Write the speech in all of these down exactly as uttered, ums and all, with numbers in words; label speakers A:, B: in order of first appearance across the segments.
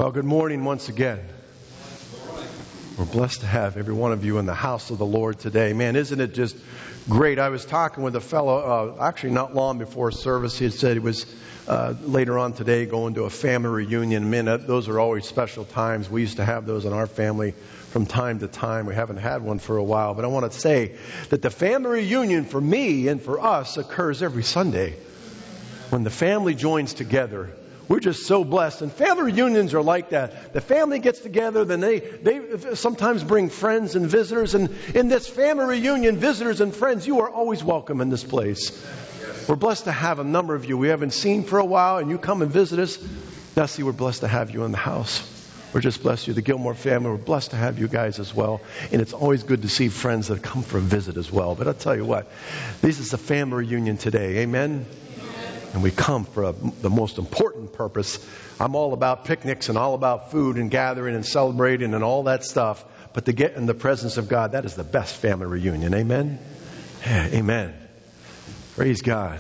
A: Well, good morning once again. We're blessed to have every one of you in the house of the Lord today. Man, isn't it just great? I was talking with a fellow, uh, actually not long before service. He had said he was uh, later on today going to a family reunion. Man, that, those are always special times. We used to have those in our family from time to time. We haven't had one for a while. But I want to say that the family reunion for me and for us occurs every Sunday when the family joins together. We're just so blessed. And family reunions are like that. The family gets together, then they, they sometimes bring friends and visitors. And in this family reunion, visitors and friends, you are always welcome in this place. We're blessed to have a number of you we haven't seen for a while, and you come and visit us. Now, see, we're blessed to have you in the house. We're just blessed you. The Gilmore family, we're blessed to have you guys as well. And it's always good to see friends that come for a visit as well. But I'll tell you what, this is a family reunion today. Amen? And we come for a, the most important purpose. I'm all about picnics and all about food and gathering and celebrating and all that stuff. But to get in the presence of God, that is the best family reunion. Amen? Yeah, amen. Praise God.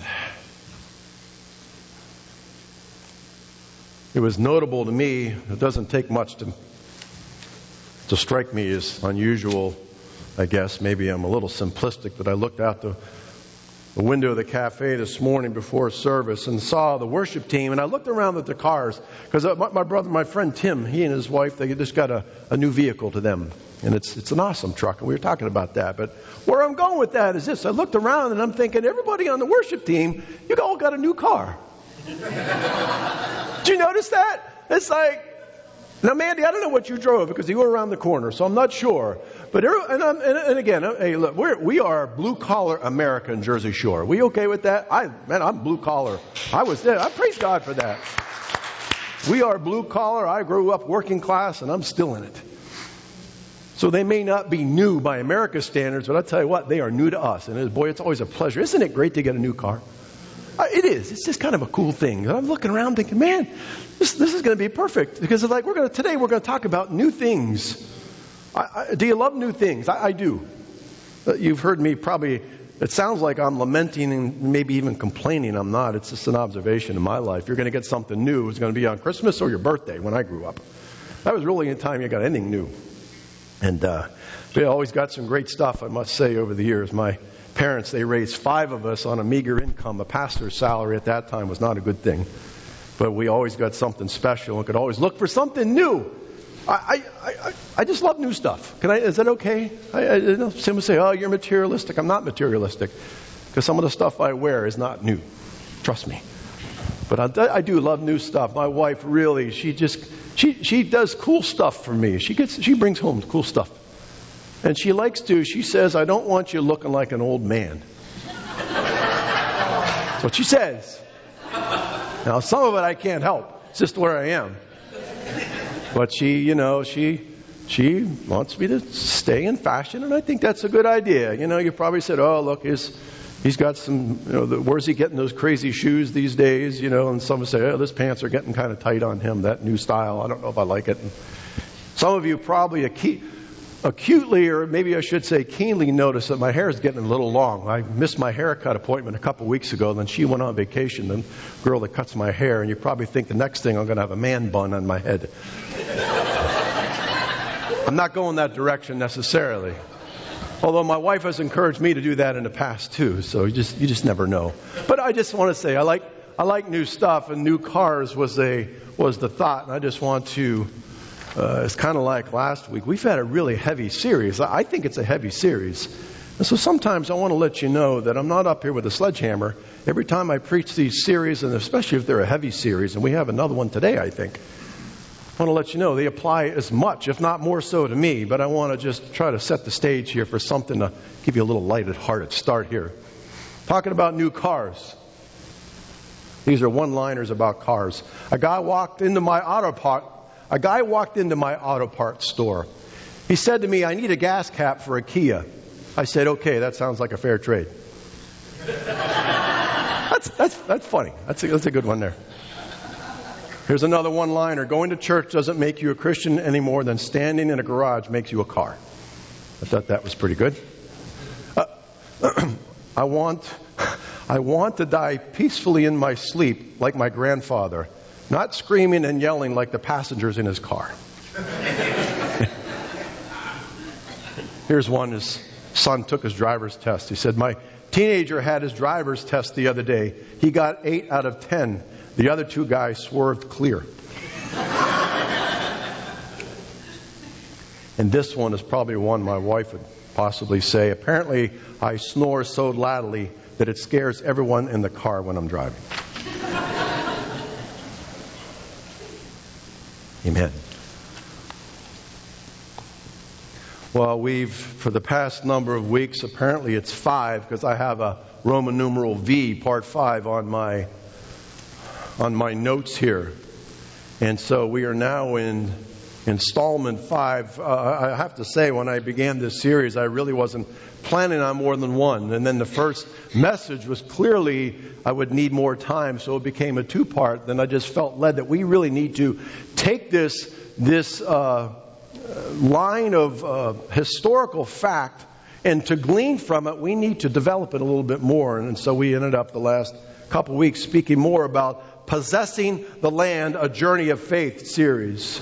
A: It was notable to me. It doesn't take much to, to strike me as unusual, I guess. Maybe I'm a little simplistic, but I looked out the the window of the cafe this morning before service and saw the worship team. And I looked around at the cars because my, my brother, my friend Tim, he and his wife, they just got a, a new vehicle to them. And it's it's an awesome truck. And we were talking about that. But where I'm going with that is this. I looked around and I'm thinking, everybody on the worship team, you all got a new car. Did you notice that? It's like, now, Mandy, I don't know what you drove because you were around the corner, so I'm not sure. But and, and, and again, hey, look, we're, we are blue collar America in Jersey Shore. We okay with that? I man, I'm blue collar. I was there. I praise God for that. We are blue collar. I grew up working class, and I'm still in it. So they may not be new by America's standards, but I tell you what, they are new to us. And boy, it's always a pleasure. Isn't it great to get a new car? It is. It's just kind of a cool thing. I'm looking around thinking, man, this this is going to be perfect because it's like we're going to today we're going to talk about new things. I, I, do you love new things? I, I do. You've heard me probably. It sounds like I'm lamenting and maybe even complaining. I'm not. It's just an observation in my life. You're going to get something new. It's going to be on Christmas or your birthday. When I grew up, that was really the time you got anything new. And uh, we always got some great stuff. I must say over the years, my parents, they raised five of us on a meager income. A pastor's salary at that time was not a good thing. But we always got something special and could always look for something new. I I, I, I just love new stuff. Can I? Is that okay? I, I, you know, some would say, oh, you're materialistic. I'm not materialistic. Because some of the stuff I wear is not new. Trust me. But I, I do love new stuff. My wife really, she just, she, she does cool stuff for me. She gets, she brings home cool stuff. And she likes to, she says, I don't want you looking like an old man. That's what she says. Now, some of it I can't help. It's just where I am. But she, you know, she she wants me to stay in fashion, and I think that's a good idea. You know, you probably said, oh, look, he's, he's got some, you know, the, where's he getting those crazy shoes these days? You know, and some would say, oh, those pants are getting kind of tight on him, that new style. I don't know if I like it. And some of you probably a key... acutely, or maybe I should say keenly, notice that my hair is getting a little long. I missed my haircut appointment a couple weeks ago. Then she went on vacation, the girl that cuts my hair. And you probably think the next thing I'm going to have a man bun on my head. I'm not going that direction necessarily. Although my wife has encouraged me to do that in the past too. So you just you just never know. But I just want to say I like I like new stuff, and new cars was a was the thought. And I just want to. Uh, it's kind of like last week. We've had a really heavy series. I think it's a heavy series. And so sometimes I want to let you know that I'm not up here with a sledgehammer. Every time I preach these series, and especially if they're a heavy series, and we have another one today, I think, I want to let you know they apply as much, if not more so, to me. But I want to just try to set the stage here for something to give you a little lighted-hearted start here. Talking about new cars. These are one-liners about cars. A guy walked into my auto park. A guy walked into my auto parts store. He said to me, I need a gas cap for a Kia. I said, okay, that sounds like a fair trade. that's that's that's funny. That's a, that's a good one there. Here's another one-liner. Going to church doesn't make you a Christian any more than standing in a garage makes you a car. I thought that was pretty good. Uh, I want I want to die peacefully in my sleep like my grandfather. Not screaming and yelling like the passengers in his car. Here's one. His son took his driver's test. He said, my teenager had his driver's test the other day. He got eight out of ten. The other two guys swerved clear. And this one is probably one my wife would possibly say. Apparently, I snore so loudly that it scares everyone in the car when I'm driving. Amen. Well, we've, for the past number of weeks, apparently it's five, because I have a Roman numeral V, part five, on my on my notes here. And so we are now in installment five. Uh, I have to say, when I began this series, I really wasn't planning on more than one. And then the first message was clearly I would need more time, so it became a two-part. Then I just felt led that we really need to take this this uh, line of uh, historical fact, and to glean from it, we need to develop it a little bit more. And so we ended up the last couple weeks speaking more about Possessing the Land, a Journey of Faith series.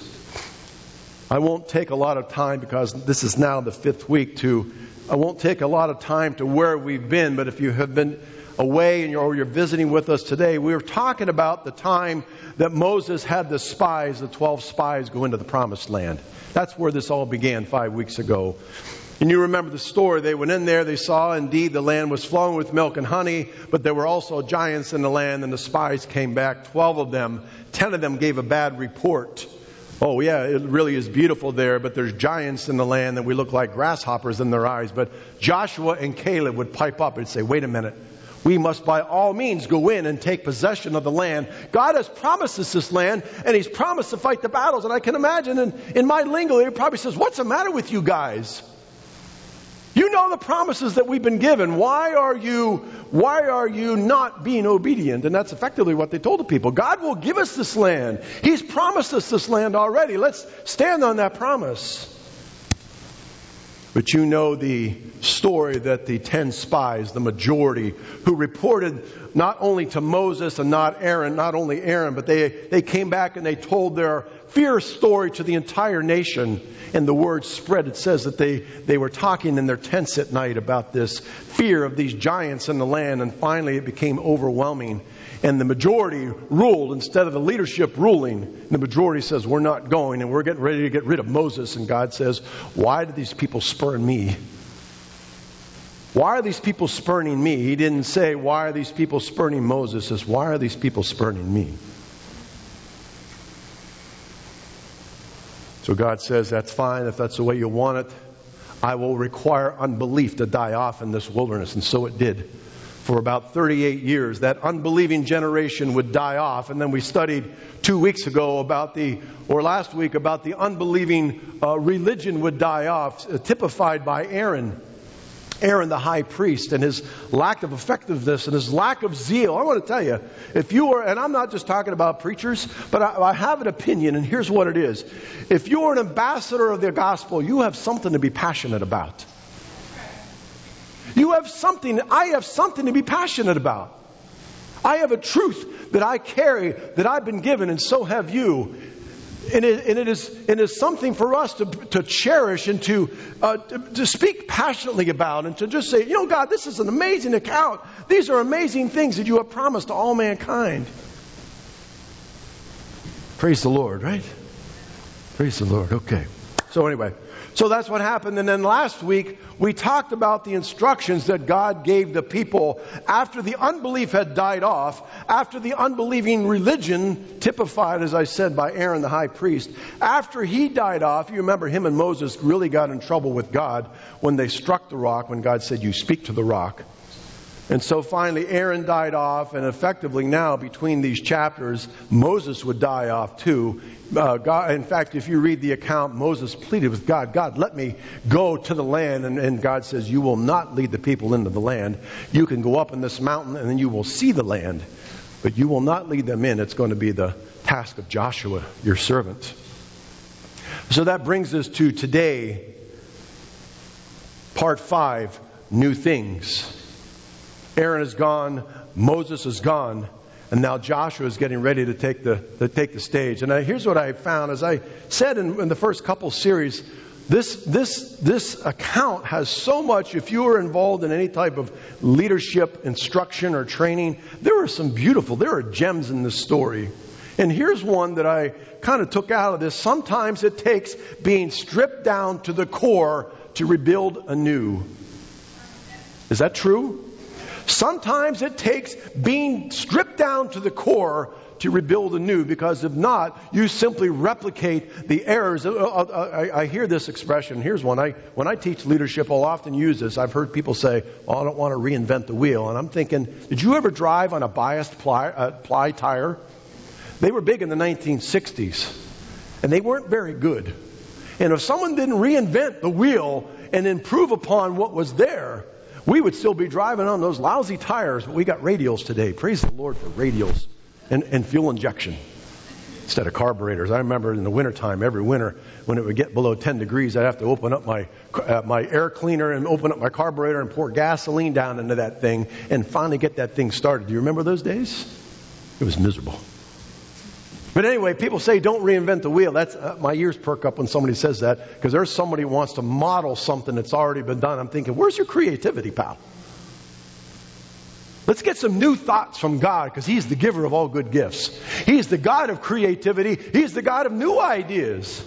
A: I won't take a lot of time, because this is now the fifth week, to I won't take a lot of time to where we've been, but if you have been away and you're, or you're visiting with us today, we were talking about the time that Moses had the spies, the twelve spies, go into the Promised Land. That's where this all began five weeks ago. And you remember the story. They went in there, they saw indeed the land was flowing with milk and honey, but there were also giants in the land, and the spies came back, twelve of them. Ten of them gave a bad report. Oh, yeah, it really is beautiful there, but there's giants in the land and we look like grasshoppers in their eyes. But Joshua and Caleb would pipe up and say, wait a minute. We must by all means go in and take possession of the land. God has promised us this land, and He's promised to fight the battles. And I can imagine in, in my lingo, He probably says, what's the matter with you guys? You know the promises that we've been given. Why are you, why are you not being obedient? And that's effectively what they told the people. God will give us this land. He's promised us this land already. Let's stand on that promise. But you know the story that the ten spies, the majority, who reported not only to Moses and not Aaron, not only Aaron, but they, they came back and they told their fear story to the entire nation. And the word spread. It says that they, they were talking in their tents at night about this fear of these giants in the land. And finally it became overwhelming. And the majority ruled instead of the leadership ruling. The majority says, we're not going, and we're getting ready to get rid of Moses. And God says, why do these people spurn me? Why are these people spurning me? He didn't say, why are these people spurning Moses? He says, why are these people spurning me? So God says, that's fine. If that's the way you want it, I will require unbelief to die off in this wilderness. And so it did. For about thirty-eight years, that unbelieving generation would die off. And then we studied two weeks ago about the, or last week, about the unbelieving uh, religion would die off, uh, typified by Aaron. Aaron the high priest, and his lack of effectiveness and his lack of zeal. I want to tell you, if you are, and I'm not just talking about preachers, but I, I have an opinion, and here's what it is. If you are an ambassador of the gospel, you have something to be passionate about. You have something, I have something to be passionate about. I have a truth that I carry, that I've been given, and so have you. And it, and it is it is something for us to to cherish and to, uh, to to speak passionately about, and to just say, you know, God, this is an amazing account. These are amazing things that you have promised to all mankind. Praise the Lord, right? Praise the Lord. Okay. So anyway, so that's what happened. And then last week, we talked about the instructions that God gave the people after the unbelief had died off, after the unbelieving religion, typified, as I said, by Aaron the high priest. After he died off, you remember him and Moses really got in trouble with God when they struck the rock, when God said, you speak to the rock. And so finally Aaron died off, and effectively now between these chapters, Moses would die off too. Uh, God, in fact, if you read the account, Moses pleaded with God, God, let me go to the land. And, and God says, you will not lead the people into the land. You can go up in this mountain and then you will see the land, but you will not lead them in. It's going to be the task of Joshua, your servant. So that brings us to today, part five, new things. Aaron is gone. Moses is gone. And now Joshua is getting ready to take the, to take the stage. And I, here's what I found. As I said in, in the first couple series, this, this, this account has so much. If you were involved in any type of leadership, instruction, or training, there are some beautiful, there are gems in this story. And here's one that I kind of took out of this. Sometimes it takes being stripped down to the core to rebuild anew. Is that true? Sometimes it takes being stripped down to the core to rebuild anew, because if not, you simply replicate the errors. I hear this expression. Here's one. I, when I teach leadership, I'll often use this. I've heard people say, "Oh, I don't want to reinvent the wheel." And I'm thinking, did you ever drive on a biased ply, uh, ply tire? They were big in the nineteen sixties, and they weren't very good. And if someone didn't reinvent the wheel and improve upon what was there, we would still be driving on those lousy tires. But we got radials today. Praise the Lord for radials and, and fuel injection instead of carburetors. I remember in the wintertime, every winter, when it would get below ten degrees, I'd have to open up my uh, my air cleaner and open up my carburetor and pour gasoline down into that thing and finally get that thing started. Do you remember those days? It was miserable. But anyway, people say don't reinvent the wheel. That's uh, my ears perk up when somebody says that, because there's somebody who wants to model something that's already been done. I'm thinking, where's your creativity, pal? Let's get some new thoughts from God, because He's the giver of all good gifts. He's the God of creativity. He's the God of new ideas.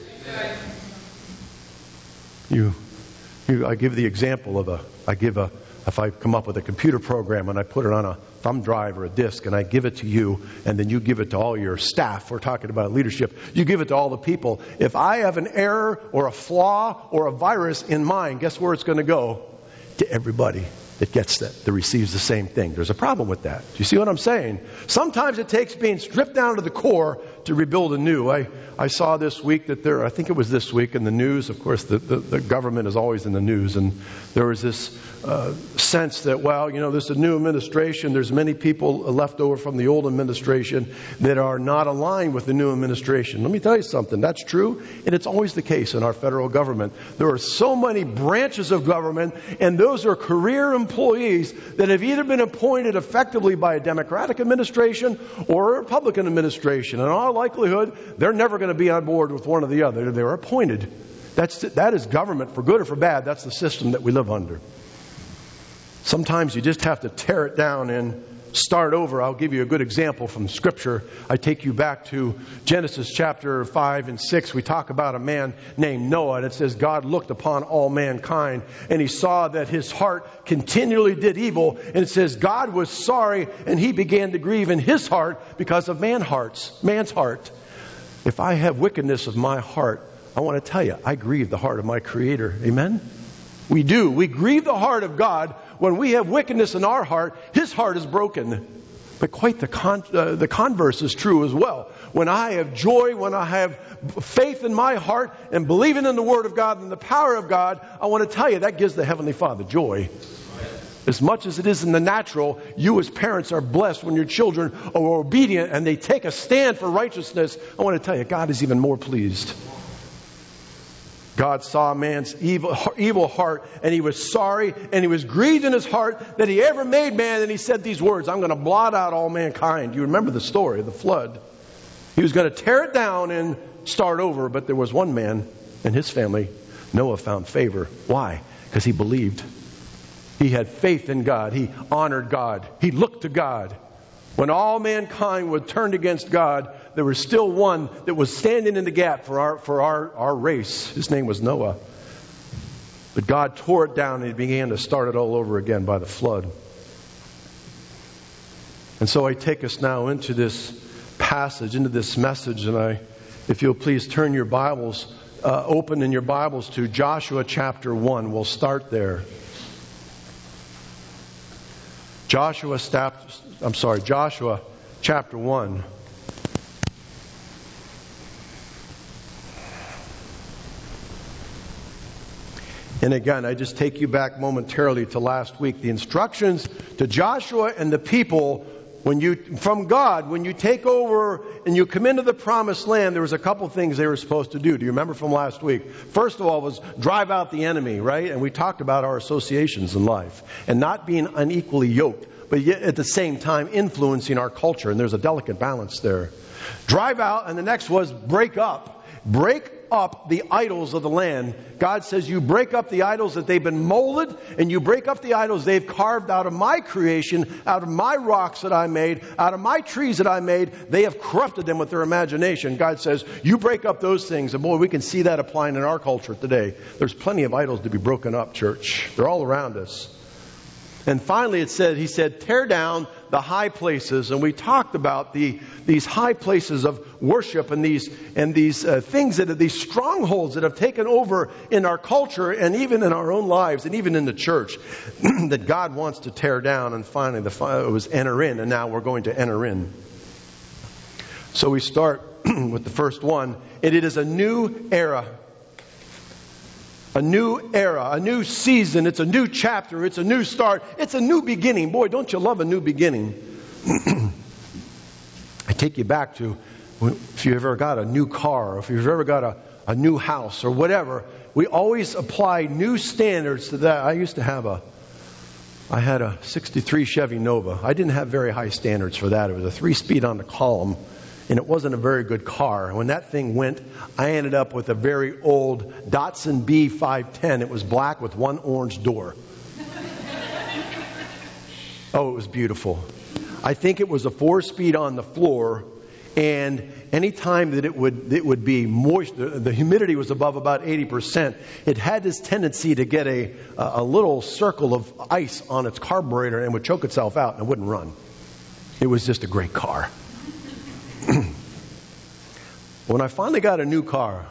A: You, you, I give the example of a, I give a, if I come up with a computer program and I put it on a thumb drive or a disk and I give it to you, and then you give it to all your staff. We're talking about leadership. You give it to all the people. If I have an error or a flaw or a virus in mine, guess where it's going to go? To everybody that gets that, that receives the same thing. There's a problem with that. Do you see what I'm saying? Sometimes it takes being stripped down to the core to rebuild anew. I, I saw this week that there, I think it was this week in the news, of course the, the, the government is always in the news, and there was this uh, sense that, well, you know, this is a new administration, there's many people left over from the old administration that are not aligned with the new administration. Let me tell you something, that's true, and it's always the case in our federal government. There are so many branches of government, and those are career employees that have either been appointed effectively by a Democratic administration or a Republican administration. In all likelihood, they're never going to be on board with one or the other. They're appointed. That's, that is government, for good or for bad. That's the system that we live under. Sometimes you just have to tear it down and start over. I'll give you a good example from Scripture. I take you back to Genesis chapter five and six. We talk about a man named Noah, and it says God looked upon all mankind, and He saw that his heart continually did evil. And it says God was sorry, and He began to grieve in His heart because of man hearts, man's heart. If I have wickedness of my heart, I want to tell you, I grieve the heart of my Creator. Amen? We do. We grieve the heart of God. When we have wickedness in our heart, His heart is broken. But quite the con- uh, the converse is true as well. When I have joy, when I have faith in my heart and believing in the Word of God and the power of God, I want to tell you that gives the Heavenly Father joy. As much as it is in the natural, you as parents are blessed when your children are obedient and they take a stand for righteousness. I want to tell you, God is even more pleased. God saw man's evil, evil heart, and He was sorry, and He was grieved in His heart that He ever made man, and He said these words, I'm going to blot out all mankind. You remember the story of the flood. He was going to tear it down and start over, but there was one man and his family, Noah, found favor. Why? Because he believed. He had faith in God. He honored God. He looked to God. When all mankind was turned against God, there was still one that was standing in the gap for our for our, our race. His name was Noah. But God tore it down and He began to start it all over again by the flood. And so I take us now into this passage, into this message, and I, if you'll please turn your Bibles, uh, open in your Bibles to Joshua chapter one. We'll start there. Joshua, I'm sorry, Joshua chapter one. And again, I just take you back momentarily to last week. The instructions to Joshua and the people, when you from God, when you take over and you come into the promised land, there was a couple things they were supposed to do. Do you remember from last week? First of all was drive out the enemy, right? And we talked about our associations in life and not being unequally yoked. but yet at the same time influencing our culture. And there's a delicate balance there. Drive out, and the next was break up. Break up the idols of the land. God says you break up the idols that they've been molded, and you break up the idols they've carved out of my creation, out of my rocks that I made, out of my trees that I made. They have corrupted them with their imagination. God says you break up those things. And boy, we can see that applying in our culture today. There's plenty of idols to be broken up, church. They're all around us. And finally it said, he said, tear down the high places. And we talked about the these high places of worship and these and these uh, things that are these strongholds that have taken over in our culture and even in our own lives and even in the church that God wants to tear down. And finally the it was enter in, and now we're going to enter in. So we start with the first one. And it is a new era. A new era, a new season. It's a new chapter. It's a new start. It's a new beginning. Boy, don't you love a new beginning? I take you back to if you've ever got a new car, or if you've ever got a, a new house or whatever. We always apply new standards to that. I used to have a, I had a sixty-three Chevy Nova. I didn't have very high standards for that. It was a three-speed on the column. And it wasn't a very good car. And when that thing went, I ended up with a very old Datsun B five ten. It was black with one orange door. Oh, it was beautiful. I think it was a four-speed on the floor. And any time that it would it would be moist, the, the humidity was above about eighty percent. It had this tendency to get a, a little circle of ice on its carburetor and would choke itself out and it wouldn't run. It was just a great car. When I finally got a new car,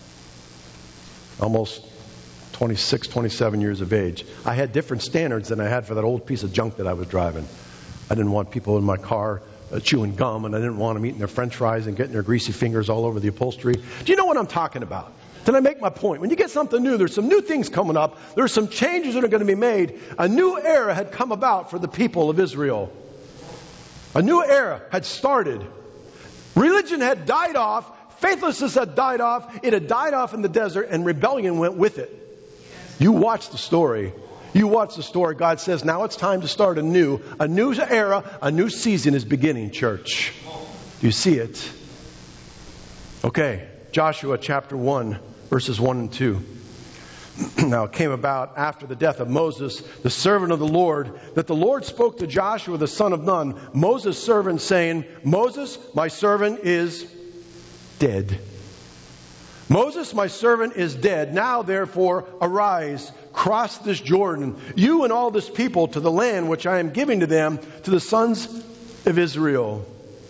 A: almost twenty-six, twenty-seven years of age, I had different standards than I had for that old piece of junk that I was driving. I didn't want people in my car uh, chewing gum, and I didn't want them eating their french fries and getting their greasy fingers all over the upholstery. Do you know what I'm talking about? Did I make my point? When you get something new, there's some new things coming up. There's some changes that are going to be made. A new era had come about for the people of Israel. A new era had started. Religion had died off. Faithlessness had died off. It had died off in the desert, and rebellion went with it. You watch the story. You watch the story. God says, now it's time to start anew. A new era, a new season is beginning, church. Do you see it? Okay, Joshua chapter one, verses one and two. Now it came about after the death of Moses, the servant of the Lord, that the Lord spoke to Joshua the son of Nun, Moses' servant, saying, Moses, my servant, is dead. Moses, my servant, is dead. Now, therefore, arise, cross this Jordan, you and all this people, to the land which I am giving to them, to the sons of Israel.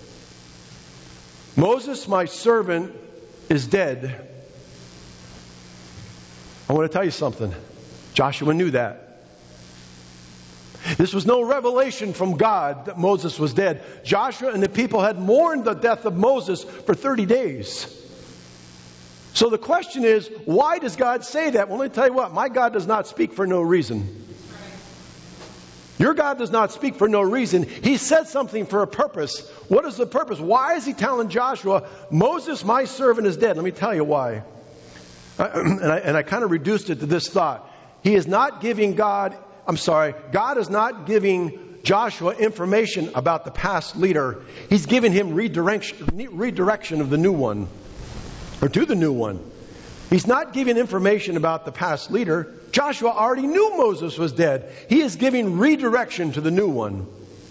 A: Moses, my servant, is dead. I want to tell you something. Joshua knew that. This was no revelation from God that Moses was dead. Joshua and the people had mourned the death of Moses for thirty days. So the question is, why does God say that? Well, let me tell you what. My God does not speak for no reason. Your God does not speak for no reason. He said something for a purpose. What is the purpose? Why is he telling Joshua, Moses, my servant, is dead? Let me tell you why. And I, and I kind of reduced it to this thought. He is not giving God, I'm sorry, God is not giving Joshua information about the past leader. He's giving him redirection, redirection of the new one, or to the new one. He's not giving information about the past leader. Joshua already knew Moses was dead. He is giving redirection to the new one.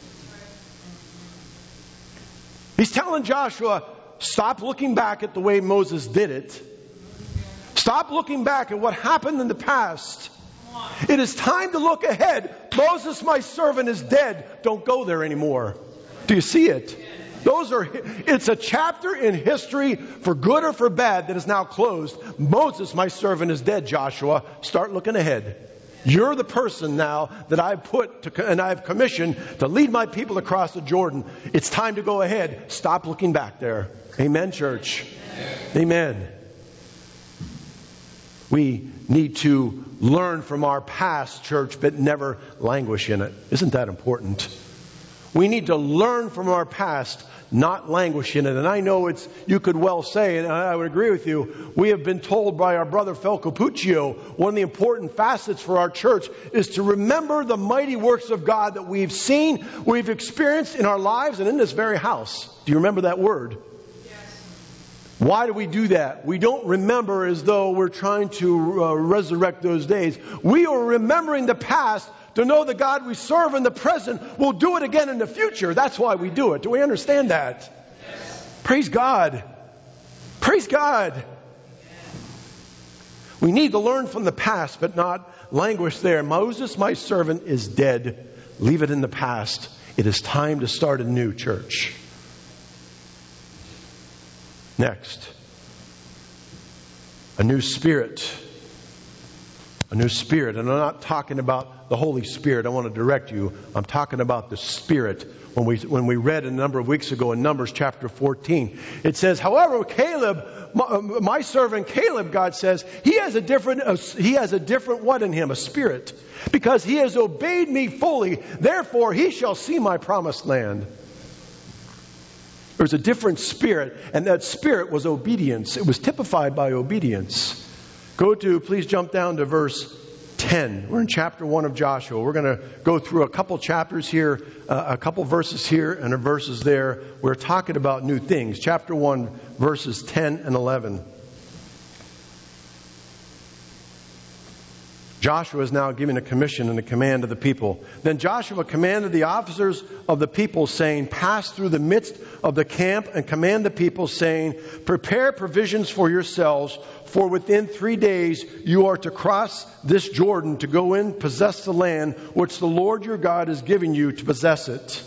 A: He's telling Joshua, stop looking back at the way Moses did it. Stop looking back at what happened in the past. It is time to look ahead. Moses, my servant, is dead. Don't go there anymore. Do you see it? Those are, it's a chapter in history, for good or for bad, that is now closed. Moses, my servant, is dead, Joshua. Start looking ahead. You're the person now that I've put to, and I've commissioned to lead my people across the Jordan. It's time to go ahead. Stop looking back there. Amen, church. Amen. We need to learn from our past, church, but never languish in it. Isn't that important? We need to learn from our past, not languish in it. And I know it's, you could well say, and I would agree with you, we have been told by our brother Phil Capuccio, one of the important facets for our church is to remember the mighty works of God that we've seen, we've experienced in our lives and in this very house. Do you remember that word? Why do we do that? We don't remember as though we're trying to uh, resurrect those days. We are remembering the past to know the God we serve in the present will do it again in the future. That's why we do it. Do we understand that? Yes. Praise God. Praise God. We need to learn from the past, but not languish there. Moses, my servant, is dead. Leave it in the past. It is time to start a new church. Next, a new spirit. A new spirit. And I'm not talking about the Holy Spirit. I want to direct you. I'm talking about the Spirit. When we when we read a number of weeks ago in Numbers chapter fourteen, it says, however, Caleb, my, my servant Caleb, God says, he has a different uh, he has a different what in him? A spirit. Because he has obeyed me fully, therefore he shall see my promised land. There's a different spirit, and that spirit was obedience. It was typified by obedience. Go to, please jump down to verse ten. We're in chapter one of Joshua. We're going to go through a couple chapters here, uh, a couple verses here and a verses there. We're talking about new things. Chapter one, verses ten and eleven. Joshua is now giving a commission and a command to the people. Then Joshua commanded the officers of the people, saying, pass through the midst of the camp and command the people, saying, prepare provisions for yourselves, for within three days you are to cross this Jordan to go in, possess the land which the Lord your God is giving you to possess it.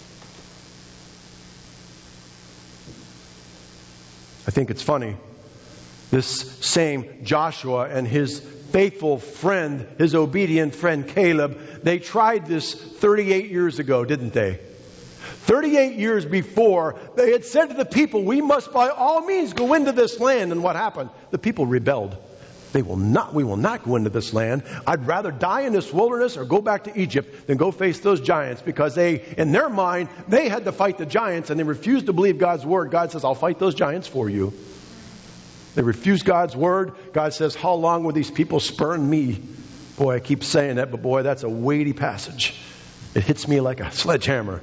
A: I think it's funny. This same Joshua and his faithful friend, his obedient friend Caleb, they tried this thirty-eight years ago, didn't they? thirty-eight years before, they had said to the people, we must by all means go into this land. And what happened? The people rebelled. They will not, we will not go into this land. I'd rather die in this wilderness or go back to Egypt than go face those giants, because they, in their mind, they had to fight the giants and they refused to believe God's word. God says, I'll fight those giants for you. They refuse God's word. God says, how long will these people spurn me? Boy, I keep saying that, but boy, that's a weighty passage. It hits me like a sledgehammer.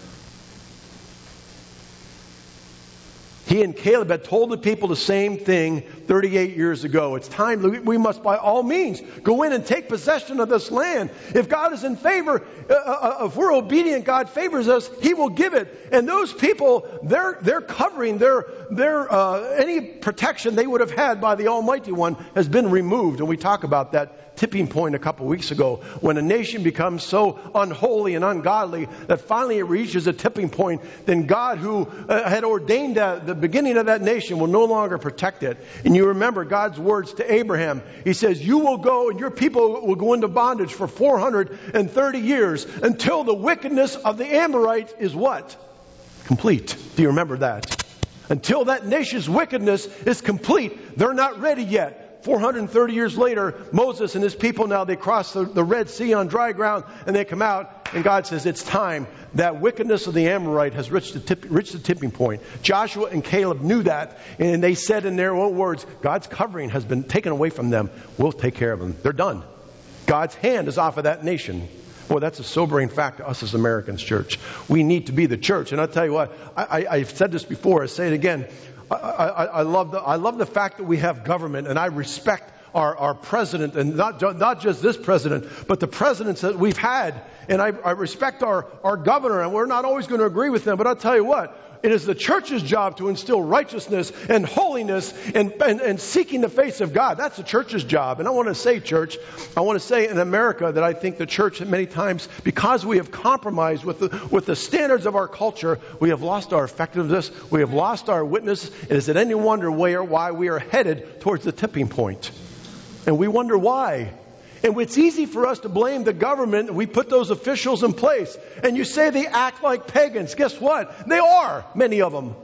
A: He and Caleb had told the people the same thing thirty-eight years ago. It's time, we must by all means go in and take possession of this land. If God is in favor, uh, uh, if we're obedient, God favors us, He will give it. And those people, they're, they're covering their, their, uh, any protection they would have had by the Almighty One has been removed. And we talk about that tipping point a couple weeks ago, when a nation becomes so unholy and ungodly that finally it reaches a tipping point. Then God, who uh, had ordained uh, the beginning of that nation, will no longer protect it. And you remember God's words to Abraham. He says, you will go and your people will go into bondage for four hundred thirty years until the wickedness of the Amorite is what? Complete. Do you remember that? Until that nation's wickedness is complete, they're not ready yet. four hundred thirty years later, Moses and his people now, they cross the, the Red Sea on dry ground and they come out, and God says it's time. That wickedness of the Amorite has reached the, tip, reached the tipping point. Joshua and Caleb knew that, and they said in their own words, God's covering has been taken away from them. We'll take care of them. They're done. God's hand is off of that nation. Boy, that's a sobering fact to us as Americans, church. We need to be the church. And I'll tell you what, I, I, I've said this before, I say it again. I, I, I love the I love the fact that we have government, and I respect our, our president, and not not just this president, but the presidents that we've had. And I, I respect our, our governor, and we're not always going to agree with them. But I'll tell you what, it is the church's job to instill righteousness and holiness and, and, and seeking the face of God. That's the church's job. And I want to say, church, I want to say in America that I think the church many times, because we have compromised with the, with the standards of our culture, we have lost our effectiveness. We have lost our witness. And is it any wonder where, why we are headed towards the tipping point? And we wonder why. And it's easy for us to blame the government. We put those officials in place. And you say they act like pagans. Guess what? They are, many of them.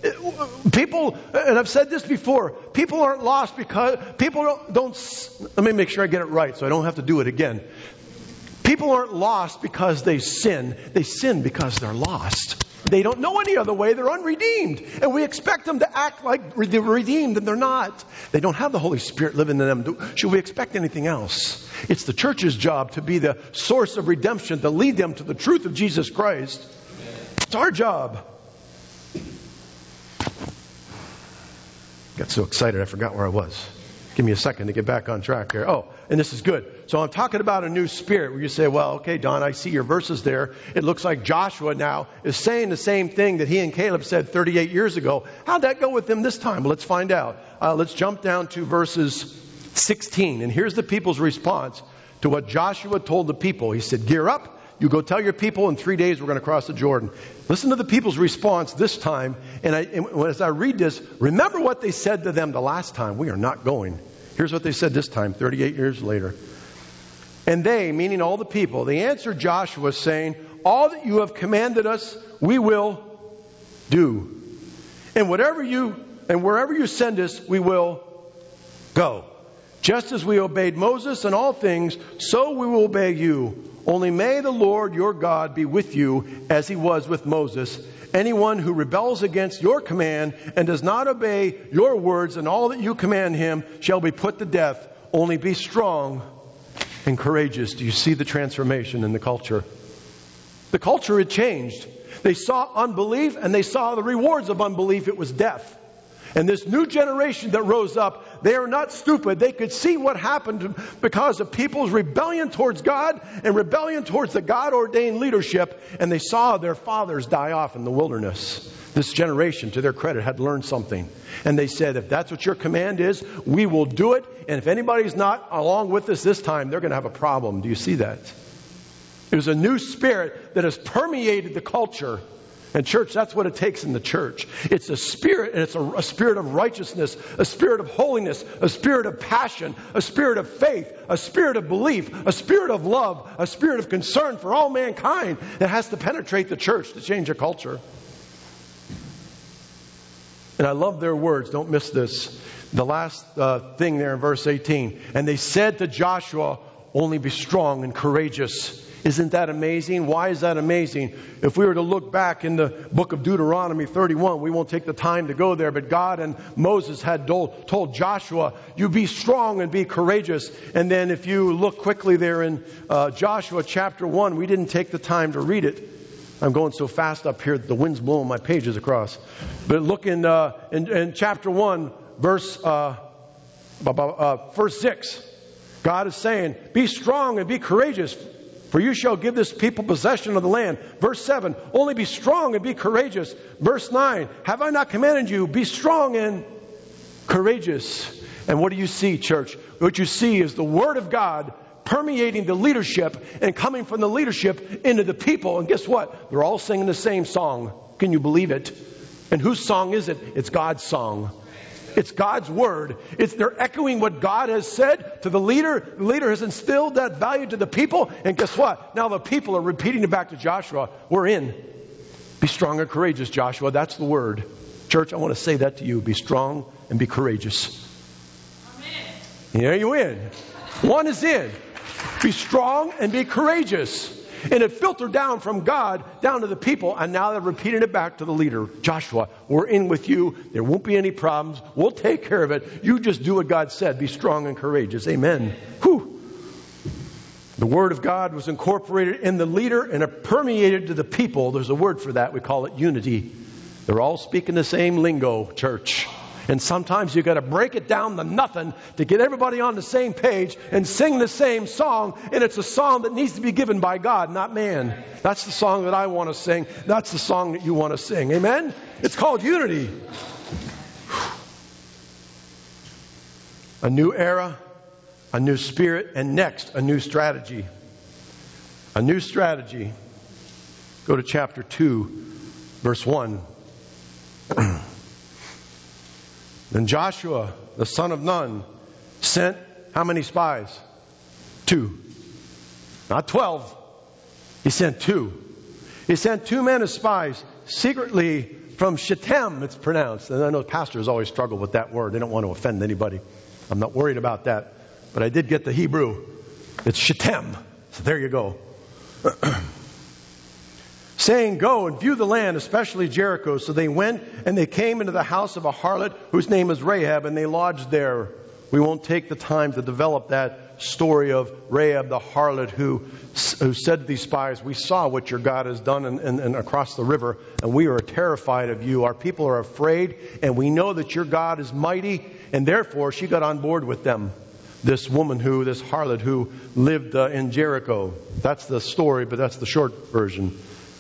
A: People, and I've said this before, people aren't lost because, people don't, don't, let me make sure I get it right so I don't have to do it again. People aren't lost because they sin. They sin because they're lost. They don't know any other way. They're unredeemed. And we expect them to act like they're redeemed, and they're not. They don't have the Holy Spirit living in them. Should we expect anything else? It's the church's job to be the source of redemption, to lead them to the truth of Jesus Christ. It's our job. Got so excited I forgot where I was. Give me a second to get back on track here. Oh, and this is good. So I'm talking about a new spirit where you say, well, okay, Don, I see your verses there. It looks like Joshua now is saying the same thing that he and Caleb said thirty-eight years ago. How'd that go with them this time? Well, let's find out. Uh, let's jump down to verses sixteen. And here's the people's response to what Joshua told the people. He said, gear up. You go tell your people in three days we're going to cross the Jordan. Listen to the people's response this time. And, I, and as I read this, remember what they said to them the last time. We are not going. Here's what they said this time, thirty-eight years later. And they, meaning all the people, they answered Joshua saying, all that you have commanded us, we will do. And whatever you, and wherever you send us, we will go. Just as we obeyed Moses in all things, so we will obey you. Only may the Lord your God be with you as he was with Moses. Anyone who rebels against your command and does not obey your words and all that you command him shall be put to death. Only be strong and courageous. Do you see the transformation in the culture? The culture had changed. They saw unbelief and they saw the rewards of unbelief. It was death. And this new generation that rose up, they are not stupid. They could see what happened because of people's rebellion towards God and rebellion towards the God-ordained leadership. And they saw their fathers die off in the wilderness. This generation, to their credit, had learned something. And they said, if that's what your command is, we will do it. And if anybody's not along with us this time, they're going to have a problem. Do you see that? There's a new spirit that has permeated the culture. And church, that's what it takes in the church. It's a spirit, and it's a, a spirit of righteousness, a spirit of holiness, a spirit of passion, a spirit of faith, a spirit of belief, a spirit of love, a spirit of concern for all mankind that has to penetrate the church to change a culture. And I love their words. Don't miss this. The last uh, thing there in verse eighteen. And they said to Joshua, only be strong and courageous. Isn't that amazing? Why is that amazing? If we were to look back in the book of Deuteronomy thirty-one, we won't take the time to go there, but God and Moses had told, told Joshua, you be strong and be courageous. And then if you look quickly there in uh, Joshua chapter one, we didn't take the time to read it. I'm going so fast up here that the wind's blowing my pages across. But look in, uh, in, in chapter one, verse, uh, uh, verse six. God is saying, be strong and be courageous, for you shall give this people possession of the land. Verse seven, only be strong and be courageous. Verse nine, have I not commanded you, be strong and courageous. And what do you see, church? What you see is the Word of God permeating the leadership and coming from the leadership into the people. And guess what? They're all singing the same song. Can you believe it? And whose song is it? It's God's song. It's God's word. It's they're echoing what God has said to the leader. The leader has instilled that value to the people. And guess what? Now the people are repeating it back to Joshua. We're in. Be strong and courageous, Joshua. That's the word. Church, I want to say that to you. Be strong and be courageous. Amen. There you in. One is in. Be strong and be courageous. And it filtered down from God down to the people. And now they're repeating it back to the leader. Joshua, we're in with you. There won't be any problems. We'll take care of it. You just do what God said. Be strong and courageous. Amen. Whew. The word of God was incorporated in the leader and it permeated to the people. There's a word for that. We call it unity. They're all speaking the same lingo, church. And sometimes you've got to break it down to nothing to get everybody on the same page and sing the same song. And it's a song that needs to be given by God, not man. That's the song that I want to sing. That's the song that you want to sing. Amen? It's called unity. A new era, a new spirit, and next, a new strategy. A new strategy. Go to chapter two, verse one. Then Joshua, the son of Nun, sent how many spies? Two. Not twelve. He sent two. He sent two men as spies secretly from Shittim, it's pronounced. And I know pastors always struggle with that word. They don't want to offend anybody. I'm not worried about that. But I did get the Hebrew. It's Shittim. So there you go. Saying, go and view the land, especially Jericho. So they went and they came into the house of a harlot whose name is Rahab, and they lodged there. We won't take the time to develop that story of Rahab the harlot who, who said to these spies, we saw what your God has done in, in, in across the river, and we are terrified of you. Our people are afraid, and we know that your God is mighty, and therefore she got on board with them. This woman who, this harlot who lived uh, in Jericho. That's the story, but that's the short version.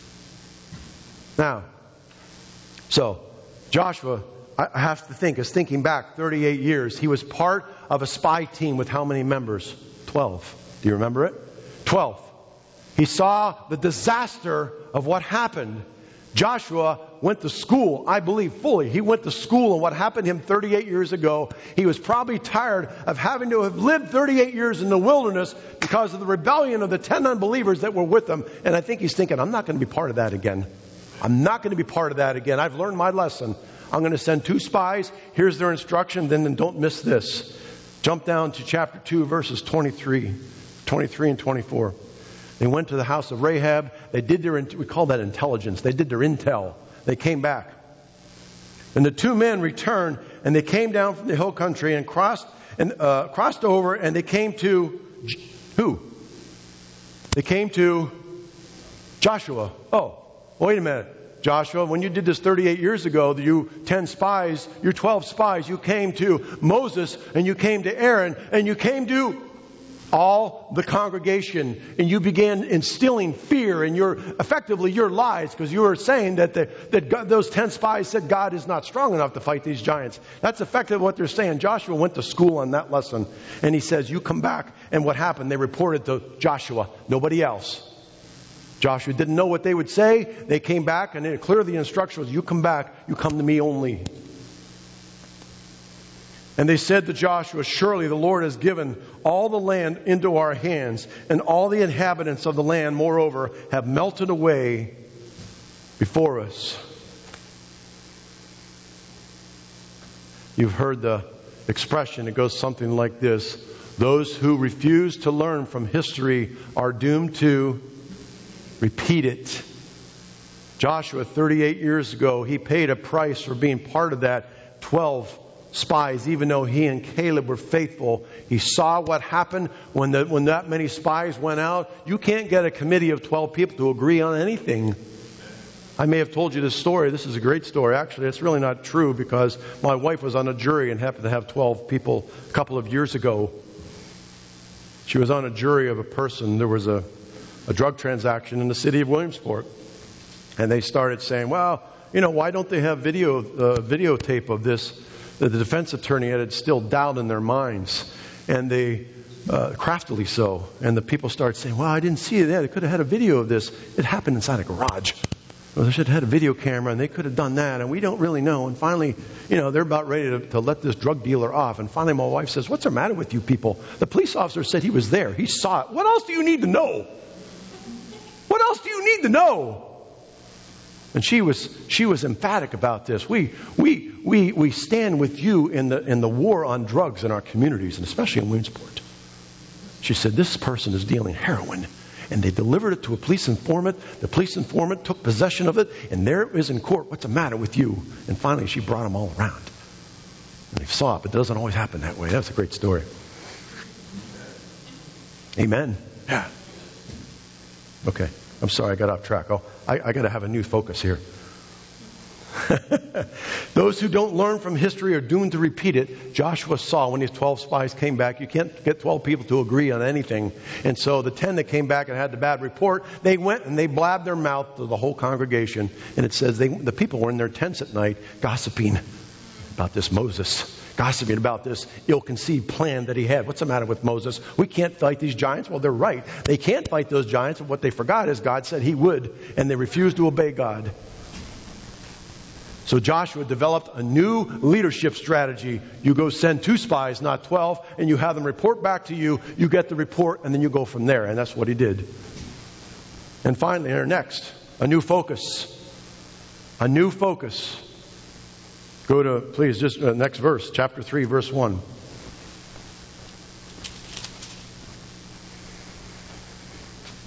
A: Now, so Joshua, I have to think, is thinking back thirty-eight years. He was part of a spy team with how many members? Twelve. Do you remember it? Twelve. He saw the disaster of what happened. Joshua went to school, I believe fully. He went to school, and what happened to him thirty-eight years ago, he was probably tired of having to have lived thirty-eight years in the wilderness because of the rebellion of the ten unbelievers that were with him. And I think he's thinking, I'm not going to be part of that again. I'm not going to be part of that again. I've learned my lesson. I'm going to send two spies. Here's their instruction. Then, then don't miss this. Jump down to chapter two, verses twenty-three, twenty-three and twenty-four. They went to the house of Rahab. They did their, we call that intelligence. They did their intel. They came back. And the two men returned, and they came down from the hill country and crossed and uh, crossed over, and they came to who? They came to Joshua. Oh. Wait a minute, Joshua, when you did this thirty-eight years ago, you ten spies, you twelve spies, you came to Moses and you came to Aaron and you came to all the congregation, and you began instilling fear in your, effectively your lies, because you were saying that the, that God, those ten spies said God is not strong enough to fight these giants. That's effectively what they're saying. Joshua went to school on that lesson, and he says, you come back. And what happened? They reported to Joshua, nobody else. Joshua didn't know what they would say. They came back, and clearly the instruction was, you come back, you come to me only. And they said to Joshua, surely the Lord has given all the land into our hands, and all the inhabitants of the land, moreover, have melted away before us. You've heard the expression. It goes something like this. Those who refuse to learn from history are doomed to repeat it. Joshua, thirty-eight years ago, he paid a price for being part of that twelve spies, even though he and Caleb were faithful. He saw what happened when the, when that many spies went out. You can't get a committee of twelve people to agree on anything. I may have told you this story. This is a great story. Actually, it's really not true, because my wife was on a jury and happened to have twelve people a couple of years ago. She was on a jury of a person. There was a a drug transaction in the city of Williamsport. And they started saying, well, you know, why don't they have video uh, videotape of this? The defense attorney had instilled doubt in their minds. And they, uh, craftily so. And the people started saying, well, I didn't see it there. They could have had a video of this. It happened inside a garage. Well, they should have had a video camera, and they could have done that. And we don't really know. And finally, you know, they're about ready to, to let this drug dealer off. And finally, my wife says, what's the matter with you people? The police officer said he was there. He saw it. What else do you need to know? What else do you need to know? And she was she was emphatic about this. We we we we stand with you in the in the war on drugs in our communities, and especially in Williamsport. She said, this person is dealing heroin, and they delivered it to a police informant. The police informant took possession of it, and there it is in court. What's the matter with you? And finally, she brought them all around. And they saw it, but it doesn't always happen that way. That's a great story. Amen. Yeah. Okay. I'm sorry, I got off track. Oh, I, I got to have a new focus here. Those who don't learn from history are doomed to repeat it. Joshua saw when his twelve spies came back. You can't get twelve people to agree on anything. And so the ten that came back and had the bad report, they went and they blabbed their mouth to the whole congregation. And it says they, the people were in their tents at night gossiping about this Moses. Gossiping about this ill-conceived plan that he had. What's the matter with Moses? We can't fight these giants. Well, they're right. They can't fight those giants. And what they forgot is God said he would. And they refused to obey God. So Joshua developed a new leadership strategy. You go send two spies, not twelve, and you have them report back to you. You get the report, and then you go from there. And that's what he did. And finally, our next, a new focus. A new focus. Go to, please, just uh, next verse, chapter three, verse one.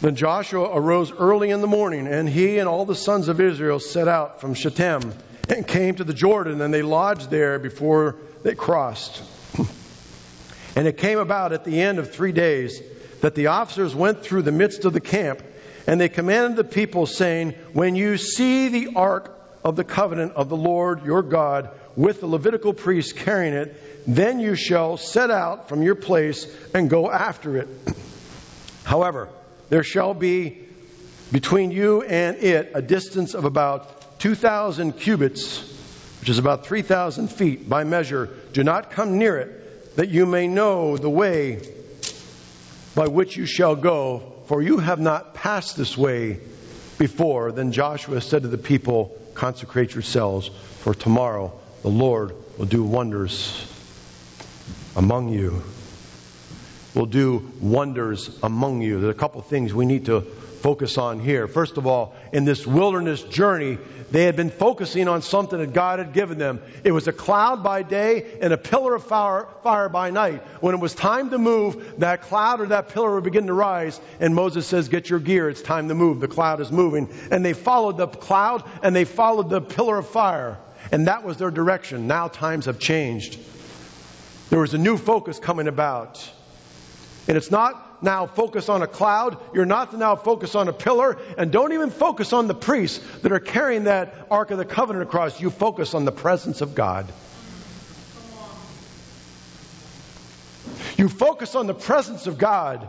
A: Then Joshua arose early in the morning, and he and all the sons of Israel set out from Shittim and came to the Jordan, and they lodged there before they crossed. And it came about at the end of three days that the officers went through the midst of the camp, and they commanded the people, saying, when you see the ark of the covenant of the Lord your God with the Levitical priests carrying it, then you shall set out from your place and go after it. However, there shall be between you and it a distance of about two thousand cubits, which is about three thousand feet by measure. Do not come near it, that you may know the way by which you shall go, for you have not passed this way before. Then Joshua said to the people, consecrate yourselves, for tomorrow the Lord will do wonders among you. Will do wonders among you. There are a couple of things we need to focus on here. First of all, in this wilderness journey, they had been focusing on something that God had given them. It was a cloud by day and a pillar of fire, fire by night. When it was time to move, that cloud or that pillar would begin to rise. And Moses says, get your gear. It's time to move. The cloud is moving. And they followed the cloud and they followed the pillar of fire. And that was their direction. Now times have changed. There was a new focus coming about. And it's not now focus on a cloud. You're not to now focus on a pillar. And don't even focus on the priests that are carrying that Ark of the Covenant across. You focus on the presence of God. You focus on the presence of God.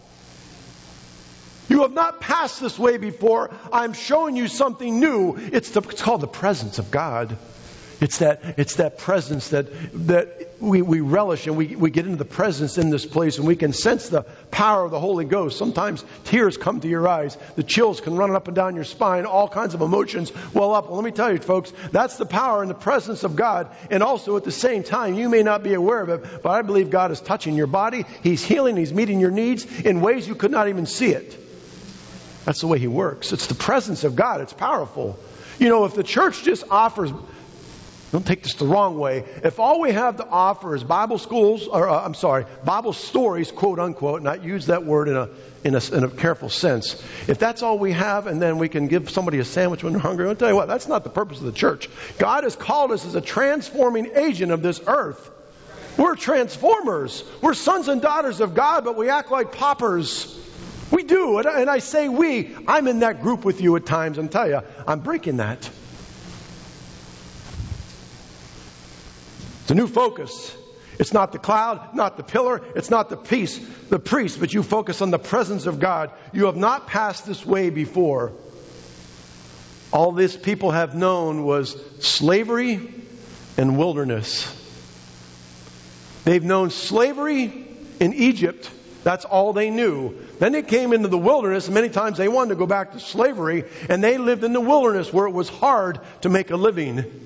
A: You have not passed this way before. I'm showing you something new. It's, the, it's called the presence of God. It's that, it's that presence that, that we, we relish, and we, we get into the presence in this place, and we can sense the power of the Holy Ghost. Sometimes tears come to your eyes. The chills can run up and down your spine. All kinds of emotions well up. Well, let me tell you, folks, that's the power and the presence of God. And also at the same time, you may not be aware of it, but I believe God is touching your body. He's healing. He's meeting your needs in ways you could not even see it. That's the way He works. It's the presence of God. It's powerful. You know, if the church just offers... Don't take this the wrong way. If all we have to offer is Bible schools, or uh, I'm sorry, Bible stories, quote unquote, not use that word in a, in a in a careful sense. If that's all we have, and then we can give somebody a sandwich when they're hungry, I'll tell you what, that's not the purpose of the church. God has called us as a transforming agent of this earth. We're transformers. We're sons and daughters of God, but we act like paupers. We do, and I, and I say we. I'm in that group with you at times, and tell you, I'm breaking that. It's a new focus. It's not the cloud, not the pillar, it's not the peace, the priest, but you focus on the presence of God. You have not passed this way before. All this people have known was slavery and wilderness. They've known slavery in Egypt. That's all they knew. Then they came into the wilderness, and many times they wanted to go back to slavery, and they lived in the wilderness where it was hard to make a living.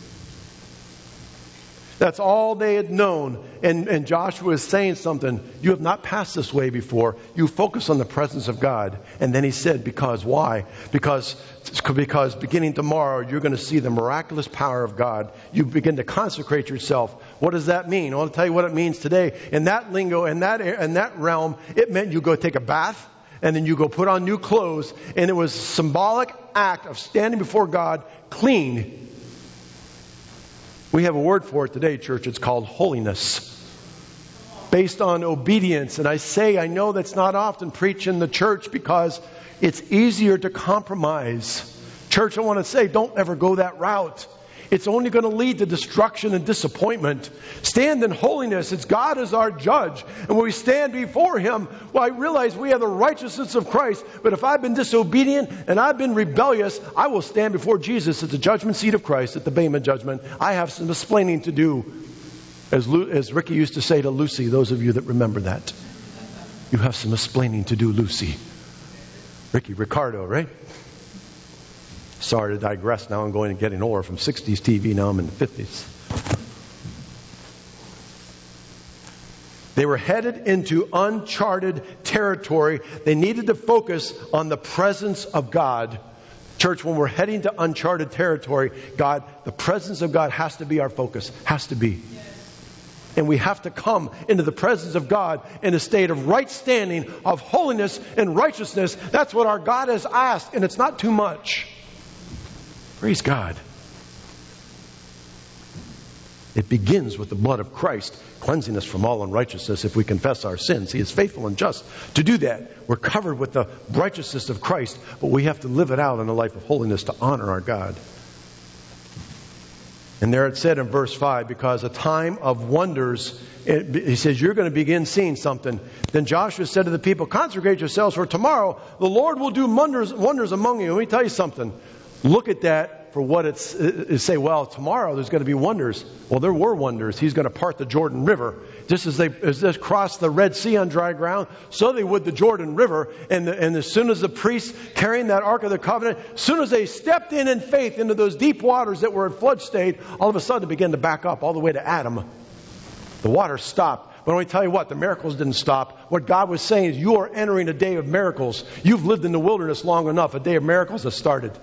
A: That's all they had known. And, and Joshua is saying something. You have not passed this way before. You focus on the presence of God. And then he said, because why? Because, because beginning tomorrow, you're going to see the miraculous power of God. You begin to consecrate yourself. What does that mean? I'll tell you what it means today. In that lingo, in that, in that realm, it meant you go take a bath, and then you go put on new clothes. And it was a symbolic act of standing before God clean. We have a word for it today, church. It's called holiness. Based on obedience. And I say, I know that's not often preached in the church because it's easier to compromise. Church, I want to say, don't ever go that route. It's only going to lead to destruction and disappointment. Stand in holiness. It's God as our judge. And when we stand before Him, well, I realize we have the righteousness of Christ. But if I've been disobedient and I've been rebellious, I will stand before Jesus at the judgment seat of Christ, at the Bema judgment. I have some explaining to do. As, Lu- as Ricky used to say to Lucy, those of you that remember that. You have some explaining to do, Lucy. Ricky Ricardo, right? Sorry to digress now. I'm going to getting older from sixties T V. Now I'm in the fifties. They were headed into uncharted territory. They needed to focus on the presence of God. Church, when we're heading to uncharted territory, God, the presence of God has to be our focus. Has to be. And we have to come into the presence of God in a state of right standing, of holiness and righteousness. That's what our God has asked, and it's not too much. Praise God. It begins with the blood of Christ, cleansing us from all unrighteousness if we confess our sins. He is faithful and just to do that. We're covered with the righteousness of Christ, but we have to live it out in a life of holiness to honor our God. And there it said in verse five, because a time of wonders, it, he says, you're going to begin seeing something. Then Joshua said to the people, consecrate yourselves, for tomorrow the Lord will do wonders, wonders among you. Let me tell you something. Look at that for what it's, it, say, well, tomorrow there's going to be wonders. Well, there were wonders. He's going to part the Jordan River. Just as they, as they crossed the Red Sea on dry ground, so they would the Jordan River. And, the, and as soon as the priests carrying that Ark of the Covenant, as soon as they stepped in in faith into those deep waters that were in flood state, all of a sudden it began to back up all the way to Adam. The water stopped. But let me tell you what, the miracles didn't stop. What God was saying is, you are entering a day of miracles. You've lived in the wilderness long enough. A day of miracles has started.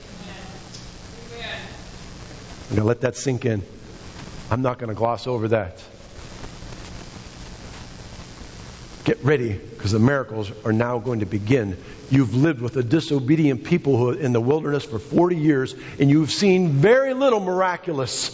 A: I'm going to let that sink in. I'm not going to gloss over that. Get ready, because the miracles are now going to begin. You've lived with a disobedient people who are in the wilderness for forty years, and you've seen very little miraculous.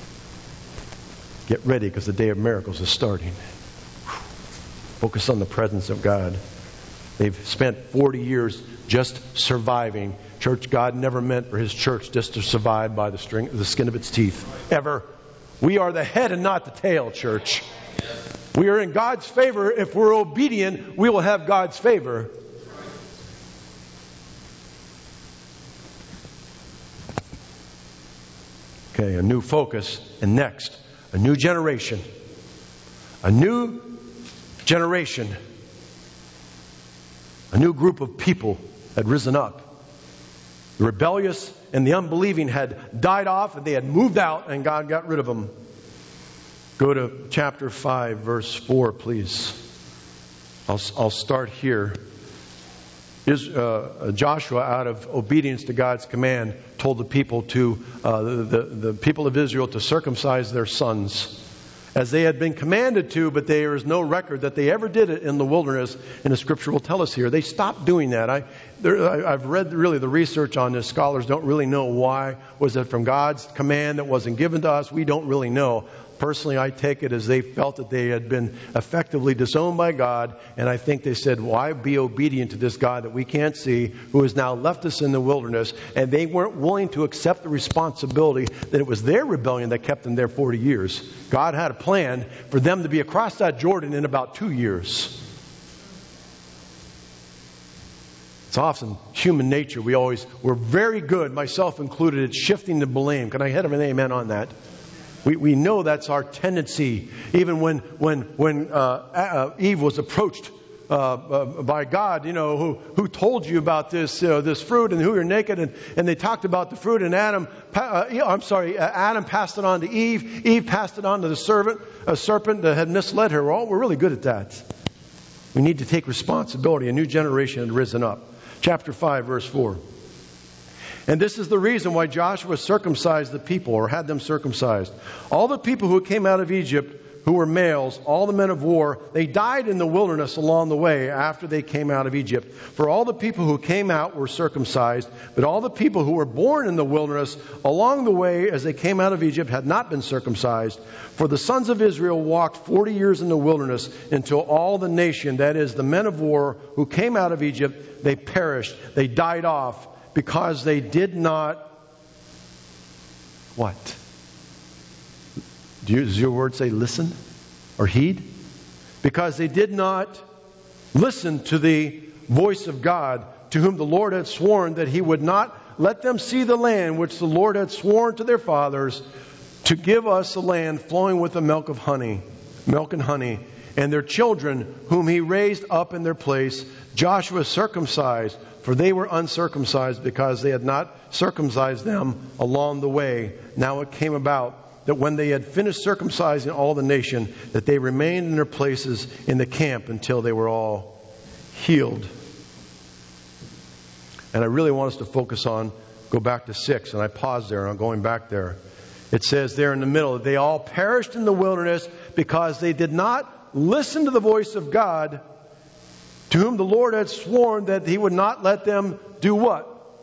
A: Get ready, because the day of miracles is starting. Focus on the presence of God. They've spent forty years just surviving. Church, God never meant for His church just to survive by the string, the skin of its teeth. Ever. We are the head and not the tail, church. We are in God's favor. If we're obedient, we will have God's favor. Okay, a new focus. And next, a new generation. A new generation. A new group of people had risen up. The rebellious and the unbelieving had died off, and they had moved out, and God got rid of them. Go to chapter five, verse four, please. I'll, I'll start here. Is, uh, Joshua, out of obedience to God's command, told the people to uh, the, the, the people of Israel to circumcise their sons, as they had been commanded to, but there is no record that they ever did it in the wilderness, and the Scripture will tell us here. They stopped doing that. I, there, I, I've read really the research on this. Scholars don't really know why. Was it from God's command that wasn't given to us? We don't really know. Personally, I take it as they felt that they had been effectively disowned by God, and I think they said, why be obedient to this God that we can't see, who has now left us in the wilderness? And they weren't willing to accept the responsibility that it was their rebellion that kept them there forty years. God had a plan for them to be across that Jordan in about two years. It's often human nature. We always, we're very good, myself included, at shifting the blame. Can I hit an amen on that? We we know that's our tendency. Even when when when uh, uh, Eve was approached uh, uh, by God, you know, who who told you about this uh, this fruit and who you're naked, and, and they talked about the fruit, and Adam, uh, I'm sorry, uh, Adam passed it on to Eve. Eve passed it on to the serpent, a serpent that had misled her. Well, we're really good at that. We need to take responsibility. A new generation had risen up. Chapter five, verse four. And this is the reason why Joshua circumcised the people, or had them circumcised. All the people who came out of Egypt, who were males, all the men of war, they died in the wilderness along the way after they came out of Egypt. For all the people who came out were circumcised, but all the people who were born in the wilderness along the way as they came out of Egypt had not been circumcised. For the sons of Israel walked forty years in the wilderness until all the nation, that is, the men of war who came out of Egypt, they perished, they died off. Because they did not, what? Do you, does your word say listen or heed? Because they did not listen to the voice of God, to whom the Lord had sworn that He would not let them see the land which the Lord had sworn to their fathers, to give us a land flowing with the milk of honey, milk and honey. And their children, whom He raised up in their place, Joshua circumcised, for they were uncircumcised because they had not circumcised them along the way. Now it came about that when they had finished circumcising all the nation, that they remained in their places in the camp until they were all healed. And I really want us to focus on, go back to six, and I paused there, and I'm going back there. It says there in the middle, they all perished in the wilderness because they did not listen to the voice of God, to whom the Lord had sworn that He would not let them do what?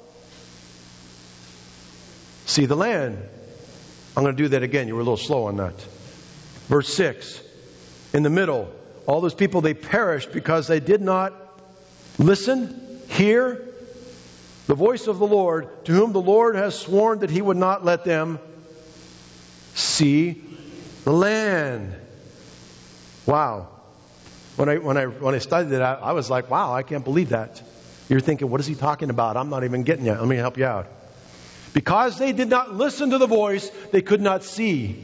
A: See the land. I'm going to do that again. You were a little slow on that. Verse six. In the middle, all those people, they perished because they did not listen, hear the voice of the Lord, to whom the Lord has sworn that He would not let them see the land. Wow. When I when I when I studied it, I, I was like, wow, I can't believe that. You're thinking, what is he talking about? I'm not even getting it. Let me help you out. Because they did not listen to the voice, they could not see.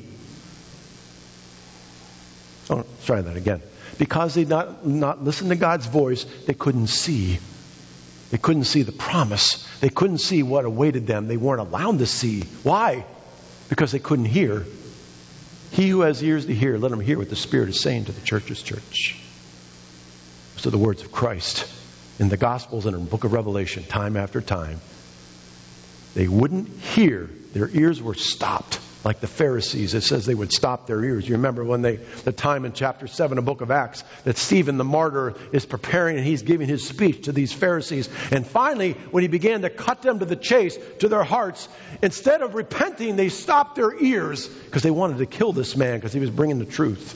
A: Oh, let's try that again. Because they did not, not listen to God's voice, they couldn't see. They couldn't see the promise. They couldn't see what awaited them. They weren't allowed to see. Why? Because they couldn't hear. He who has ears to hear, let him hear what the Spirit is saying to the churches, church. Those are the words of Christ in the Gospels and in the book of Revelation, time after time. They wouldn't hear. Their ears were stopped. Like the Pharisees, it says they would stop their ears. You remember when they, the time in chapter seven of the book of Acts, that Stephen the martyr is preparing and he's giving his speech to these Pharisees. And finally, when he began to cut them to the chase, to their hearts, instead of repenting, they stopped their ears because they wanted to kill this man because he was bringing the truth.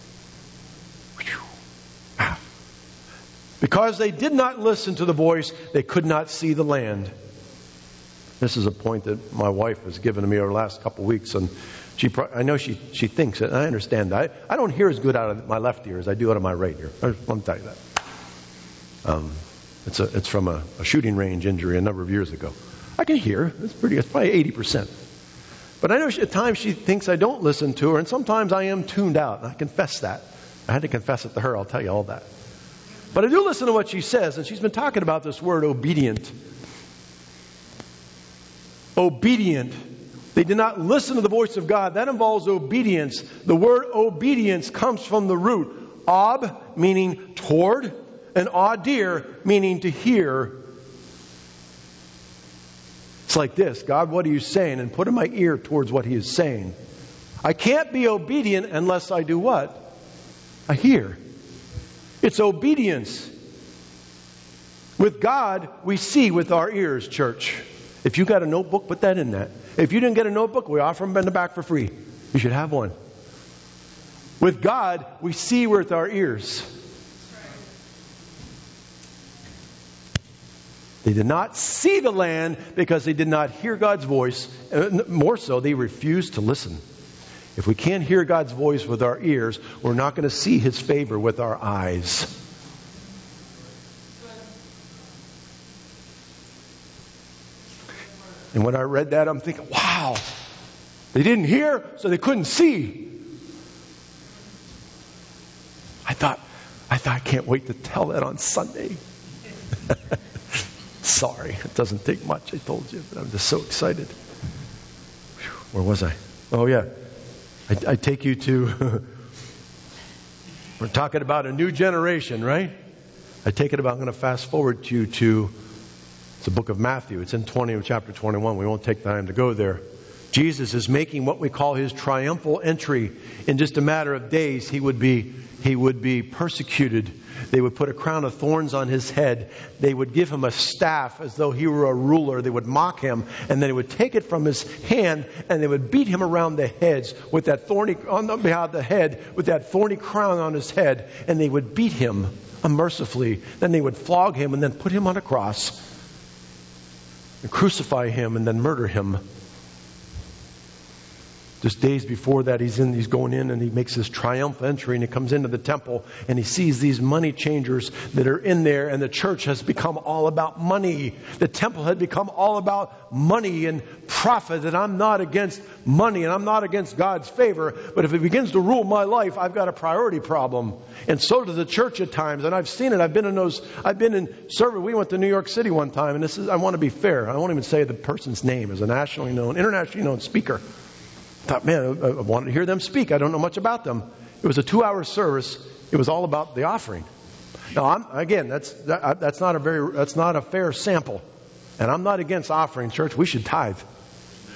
A: Because they did not listen to the voice, they could not see the land. This is a point that my wife has given to me over the last couple of weeks, and she, I know she, she thinks it, and I understand that. I, I don't hear as good out of my left ear as I do out of my right ear. Let me tell you that. Um, it's a, it's from a, a shooting range injury a number of years ago. I can hear. It's pretty. It's probably eighty percent. But I know she, at times she thinks I don't listen to her, and sometimes I am tuned out. And I confess that. I had to confess it to her. I'll tell you all that. But I do listen to what she says, and she's been talking about this word obedient. Obedient. They did not listen to the voice of God. That involves obedience. The word obedience comes from the root ob, meaning toward, and audir, meaning to hear. It's like this: God, what are you saying? And put in my ear towards what He is saying. I can't be obedient unless I do what? I hear. It's obedience. With God, we see with our ears, church. If you got a notebook, put that in that. If you didn't get a notebook, we offer them in the back for free. You should have one. With God, we see with our ears. They did not see the land because they did not hear God's voice. More so, they refused to listen. If we can't hear God's voice with our ears, we're not going to see His favor with our eyes. And when I read that, I'm thinking, wow, they didn't hear, so they couldn't see. I thought, I thought, I can't wait to tell that on Sunday. Sorry, it doesn't take much, I told you, but I'm just so excited. Where was I? Oh, yeah. I, I take you to, we're talking about a new generation, right? I take it about, I'm going to fast forward to you to, it's the book of Matthew. It's in twenty, chapter twenty-one. We won't take time to go there. Jesus is making what we call His triumphal entry. In just a matter of days, He would be, he would be persecuted. They would put a crown of thorns on His head. They would give Him a staff as though He were a ruler. They would mock Him. And then they would take it from His hand and they would beat Him around the heads with that thorny, on the behalf of the head, with that thorny crown on His head. And they would beat Him unmercifully. Then they would flog Him and then put Him on a cross. And crucify Him and then murder Him. Just days before that, he's in, he's going in and he makes this triumphant entry and he comes into the temple and he sees these money changers that are in there, and the church has become all about money. The temple had become all about money and profit, and I'm not against money and I'm not against God's favor, but if it begins to rule my life, I've got a priority problem. And so does the church at times, and I've seen it. I've been in those, I've been in service. We went to New York City one time, and this is, I want to be fair. I won't even say the person's name, as a nationally known, internationally known speaker. I thought, man, I wanted to hear them speak. I don't know much about them. It was a two-hour service. It was all about the offering. Now, I'm, again, that's that, that's not a very that's not a fair sample, and I'm not against offering. Church, we should tithe.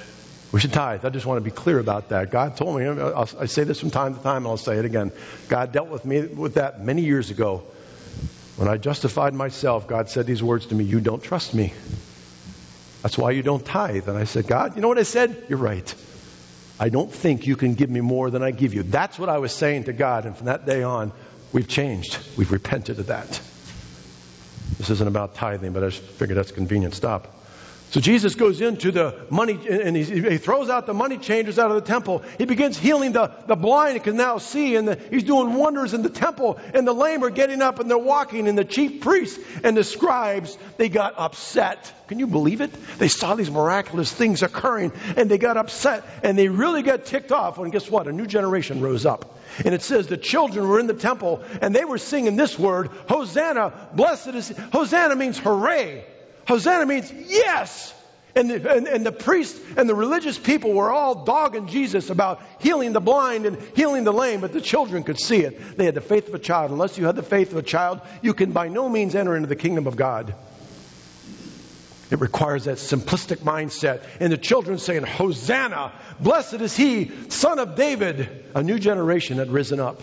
A: We should tithe. I just want to be clear about that. God told me, I'll, I say this from time to time, and I'll say it again. God dealt with me with that many years ago. When I justified myself, God said these words to me, you don't trust me. That's why you don't tithe. And I said, God, you know what I said? You're right. I don't think you can give me more than I give you. That's what I was saying to God. And from that day on, we've changed. We've repented of that. This isn't about tithing, but I just figured that's a convenient stop. So Jesus goes into the money, and he, he throws out the money changers out of the temple. He begins healing the, the blind who can now see, and the, he's doing wonders in the temple. And the lame are getting up and they're walking, and the chief priests and the scribes, they got upset. Can you believe it? They saw these miraculous things occurring, and they got upset, and they really got ticked off. And guess what? A new generation rose up. And it says the children were in the temple, and they were singing this word, Hosanna, blessed is... Hosanna means hooray. Hosanna means yes. And the, and, and the priests and the religious people were all dogging Jesus about healing the blind and healing the lame, but the children could see it. They had the faith of a child. Unless you had the faith of a child, you can by no means enter into the kingdom of God. It requires that simplistic mindset. And the children saying, Hosanna, blessed is he, son of David. A new generation had risen up.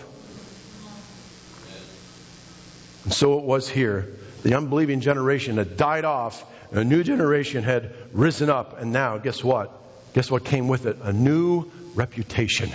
A: And so it was here. The unbelieving generation had died off. A new generation had risen up. And now, guess what? Guess what came with it? A new reputation.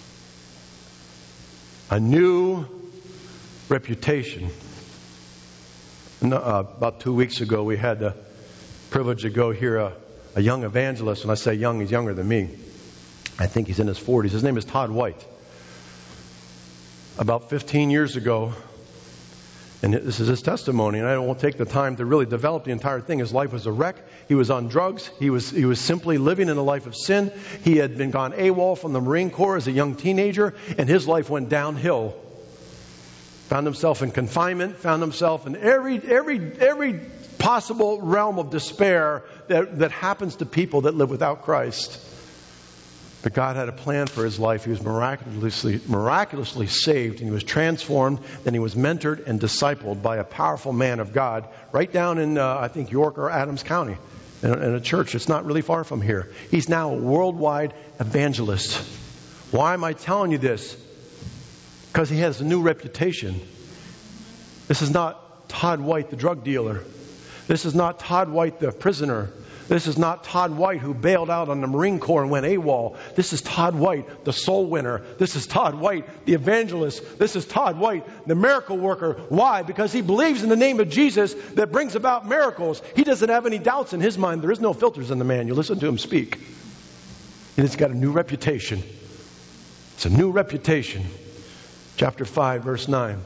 A: A new reputation. And, uh, about two weeks ago, we had the privilege to go hear a, a young evangelist. When I say young, he's younger than me. I think he's in his forties. His name is Todd White. About fifteen years ago, and this is his testimony, and I won't take the time to really develop the entire thing. His life was a wreck. He was on drugs. He was he was simply living in a life of sin. He had been gone AWOL from the Marine Corps as a young teenager, and his life went downhill. Found himself in confinement. Found himself in every every every possible realm of despair that, that happens to people that live without Christ. But God had a plan for his life. He was miraculously, miraculously saved, and he was transformed. Then he was mentored and discipled by a powerful man of God right down in, uh, I think, York or Adams County, in a, in a church. It's not really far from here. He's now a worldwide evangelist. Why am I telling you this? Because he has a new reputation. This is not Todd White, the drug dealer. This is not Todd White, the prisoner. This is not Todd White who bailed out on the Marine Corps and went AWOL. This is Todd White, the soul winner. This is Todd White, the evangelist. This is Todd White, the miracle worker. Why? Because he believes in the name of Jesus that brings about miracles. He doesn't have any doubts in his mind. There is no filters in the man. You listen to him speak. And he's got a new reputation. It's a new reputation. Chapter five, verse nine.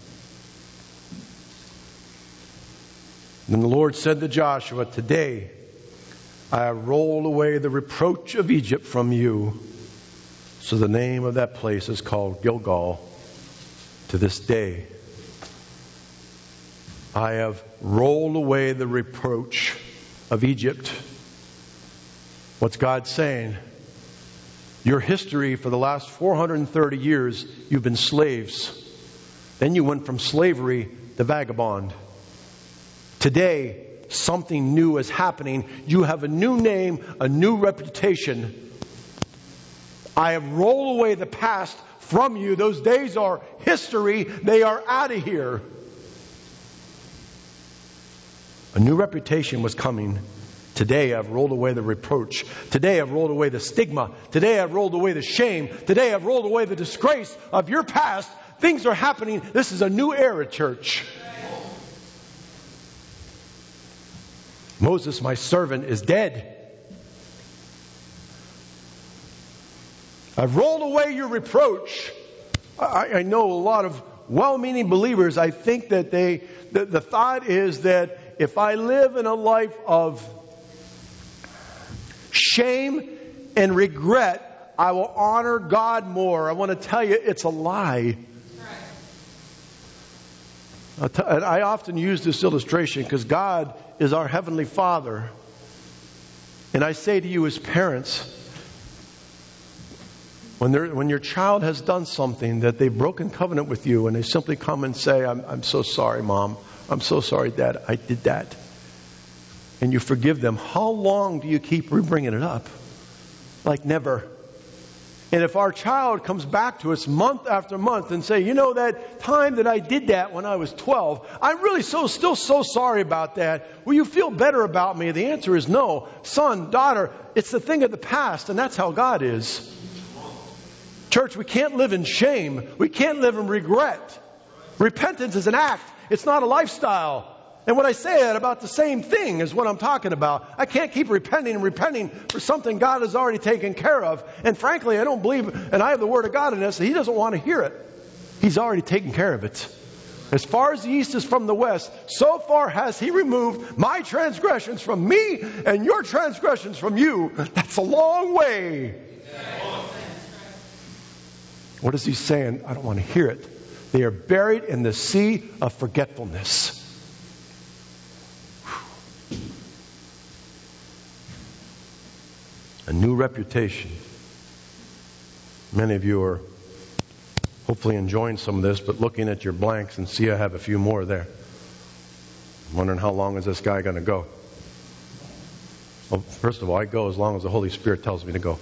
A: Then the Lord said to Joshua, today I have rolled away the reproach of Egypt from you. So the name of that place is called Gilgal to this day. I have rolled away the reproach of Egypt. What's God saying? Your history for the last four hundred thirty years, you've been slaves. Then you went from slavery to vagabond. Today, something new is happening. You have a new name, a new reputation. I have rolled away the past from you. Those days are history. They are out of here. A new reputation was coming. Today I've rolled away the reproach. Today I've rolled away the stigma. Today I've rolled away the shame. Today I've rolled away the disgrace of your past. Things are happening. This is a new era, church. Moses, my servant, is dead. I've rolled away your reproach. I, I know a lot of well-meaning believers. I think that they, the, the thought is that if I live in a life of shame and regret, I will honor God more. I want to tell you, it's a lie. I often use this illustration because God is our Heavenly Father. And I say to you as parents, when, when your child has done something that they've broken covenant with you and they simply come and say, I'm, I'm so sorry, Mom. I'm so sorry, Dad. I did that. And you forgive them. How long do you keep bringing it up? like never. And if our child comes back to us month after month and say, you know, that time that I did that when I was twelve, I'm really so still so sorry about that. Will you feel better about me? The answer is no. Son, daughter, it's the thing of the past, and that's how God is. Church, we can't live in shame. We can't live in regret. Repentance is an act. It's not a lifestyle. And when I say that, about the same thing is what I'm talking about. I can't keep repenting and repenting for something God has already taken care of. And frankly, I don't believe, and I have the Word of God in this, He doesn't want to hear it. He's already taken care of it. As far as the east is from the west, so far has He removed my transgressions from me and your transgressions from you. That's a long way. What is He saying? I don't want to hear it. They are buried in the sea of forgetfulness. A new reputation. Many of you are hopefully enjoying some of this, but looking at your blanks and see I have a few more there. I'm wondering how long is this guy going to go? Well, first of all, I go as long as the Holy Spirit tells me to go.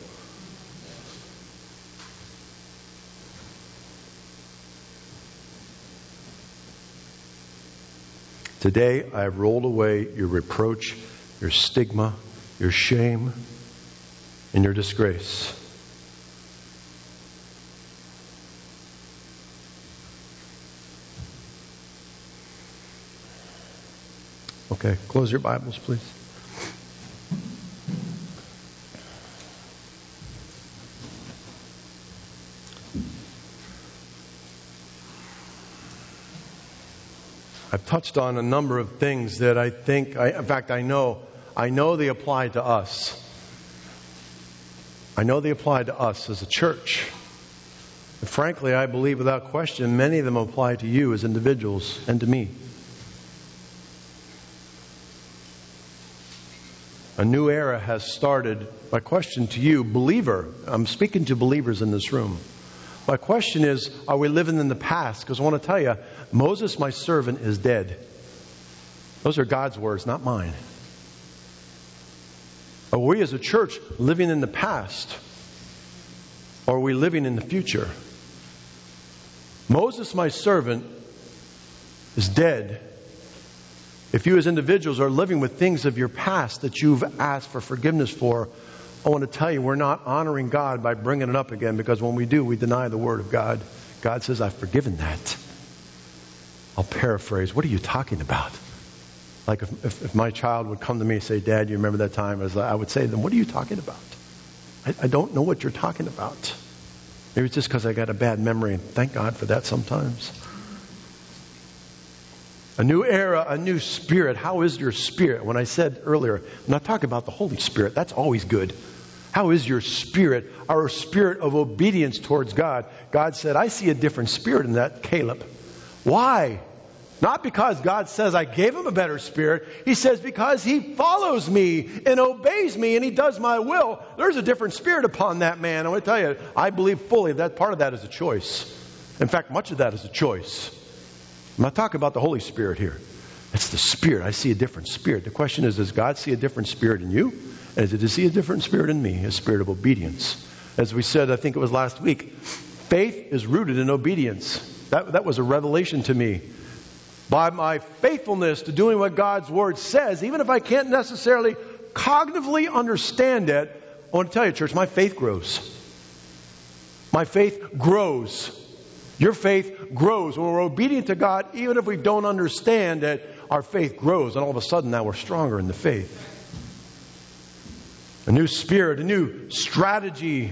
A: Today, I have rolled away your reproach, your stigma, your shame, and your disgrace. Okay, close your Bibles, please. I've touched on a number of things that I think, I, in fact, I know, I know they apply to us. I know they apply to us as a church. And frankly, I believe without question, many of them apply to you as individuals and to me. A new era has started. My question to you, believer, I'm speaking to believers in this room. My question is, are we living in the past? Because I want to tell you, Moses, my servant, is dead. Those are God's words, not mine. Are we as a church living in the past? Or are we living in the future? Moses, my servant, is dead. If you as individuals are living with things of your past that you've asked for forgiveness for, I want to tell you we're not honoring God by bringing it up again, because when we do, we deny the Word of God. God says, I've forgiven that. I'll paraphrase. What are you talking about? Like if, if, if my child would come to me and say, Dad, you remember that time? I would say to them, what are you talking about? I, I don't know what you're talking about. Maybe it's just because I got a bad memory, and thank God for that sometimes. A new era, a new spirit. How is your spirit? When I said earlier, I'm not talking about the Holy Spirit. That's always good. How is your spirit? Our spirit of obedience towards God. God said, I see a different spirit in that, Caleb. Why? Not because God says I gave him a better spirit. He says because he follows me and obeys me and he does my will. There's a different spirit upon that man. I want to tell you, I believe fully that part of that is a choice. In fact, much of that is a choice. I'm not talking about the Holy Spirit here. It's the Spirit. I see a different spirit. The question is, does God see a different spirit in you? And does he see a different spirit in me? A spirit of obedience. As we said, I think it was last week, faith is rooted in obedience. That, that was a revelation to me. By my faithfulness to doing what God's Word says, even if I can't necessarily cognitively understand it, I want to tell you, church, my faith grows. My faith grows. Your faith grows. When we're obedient to God, even if we don't understand it, our faith grows. And all of a sudden now we're stronger in the faith. A new spirit, a new strategy.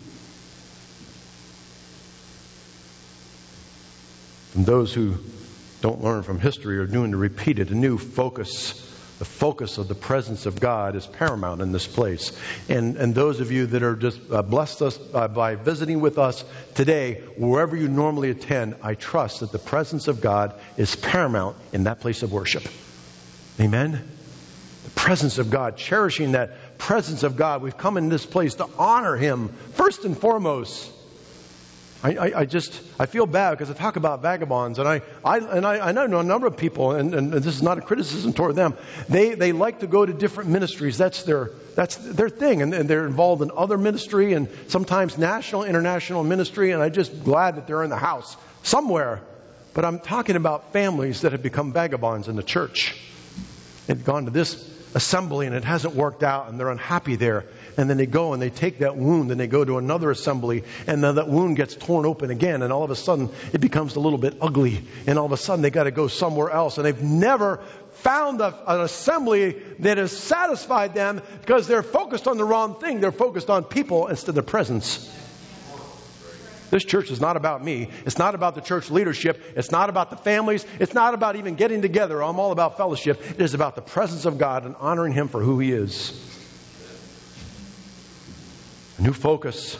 A: From those who don't learn from history or doing to repeat it, a new focus. The focus of the presence of God is paramount in this place. And and those of you that are just uh, blessed us uh, by visiting with us today, wherever you normally attend, I trust that the presence of God is paramount in that place of worship. Amen? The presence of God, cherishing that presence of God. We've come in this place to honor Him first and foremost. I, I, I just, I feel bad because I talk about vagabonds, and I, I and I, I know a number of people, and, and this is not a criticism toward them. They, they like to go to different ministries. That's their, that's their thing, and, and they're involved in other ministry, and sometimes national, international ministry. And I'm just glad that they're in the house somewhere. But I'm talking about families that have become vagabonds in the church. They've gone to this assembly and it hasn't worked out, and they're unhappy there. And then they go and they take that wound and they go to another assembly, and then that wound gets torn open again, and all of a sudden it becomes a little bit ugly, and all of a sudden they got to go somewhere else, and they've never found a, an assembly that has satisfied them because they're focused on the wrong thing. They're focused on people instead of presence. This church is not about me. It's not about the church leadership. It's not about the families. It's not about even getting together. I'm all about fellowship. It is about the presence of God and honoring Him for who He is. A new focus.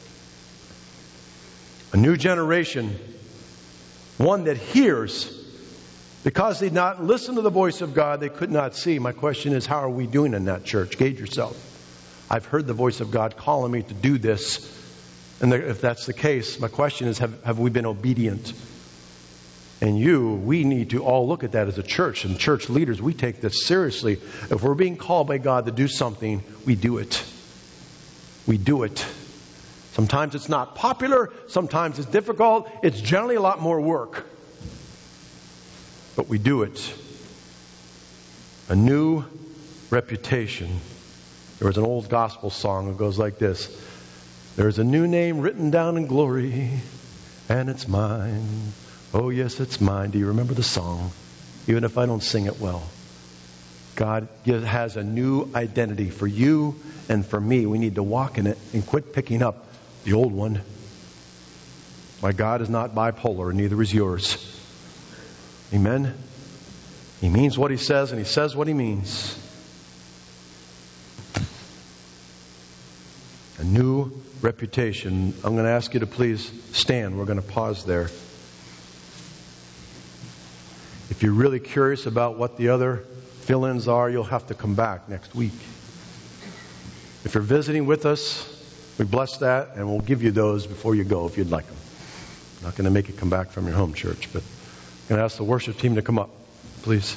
A: A new generation. One that hears. Because they did not listen to the voice of God, they could not see. My question is, how are we doing in that church? Gauge yourself. I've heard the voice of God calling me to do this. And if that's the case, my question is, have, have we been obedient? And you, we need to all look at that as a church. And church leaders, we take this seriously. If we're being called by God to do something, we do it. We do it. Sometimes it's not popular. Sometimes it's difficult. It's generally a lot more work. But we do it. A new reputation. There was an old gospel song that goes like this. There's a new name written down in glory, and it's mine. Oh, yes, it's mine. Do you remember the song? Even if I don't sing it well. God has a new identity for you and for me. We need to walk in it and quit picking up the old one. My God is not bipolar, and neither is yours. Amen? He means what He says, and He says what He means. A new reputation. I'm going to ask you to please stand. We're going to pause there. If you're really curious about what the other fill-ins are, you'll have to come back next week. If you're visiting with us, we bless that, and we'll give you those before you go if you'd like them. I'm not going to make you come back from your home church, but I'm going to ask the worship team to come up, please.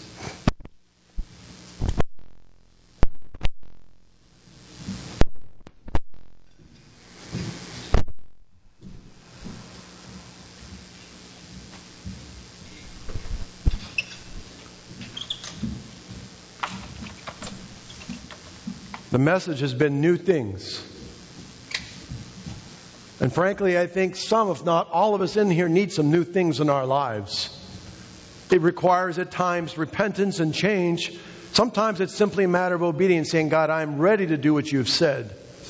A: The message has been new things. And frankly, I think some, if not all of us in here, need some new things in our lives. It requires at times repentance and change. Sometimes it's simply a matter of obedience, saying, God, I'm ready to do what you've said.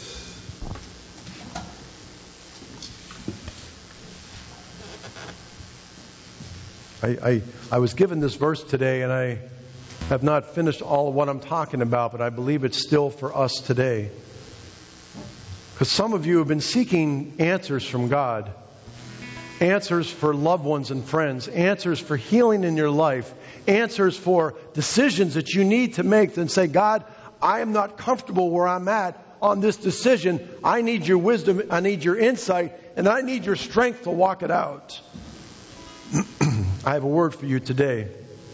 A: I, I, I was given this verse today, and I have not finished all of what I'm talking about, but I believe it's still for us today. Because some of you have been seeking answers from God. Answers for loved ones and friends. Answers for healing in your life. Answers for decisions that you need to make. And say, God, I am not comfortable where I'm at on this decision. I need your wisdom. I need your insight. And I need your strength to walk it out. I have a word for you today.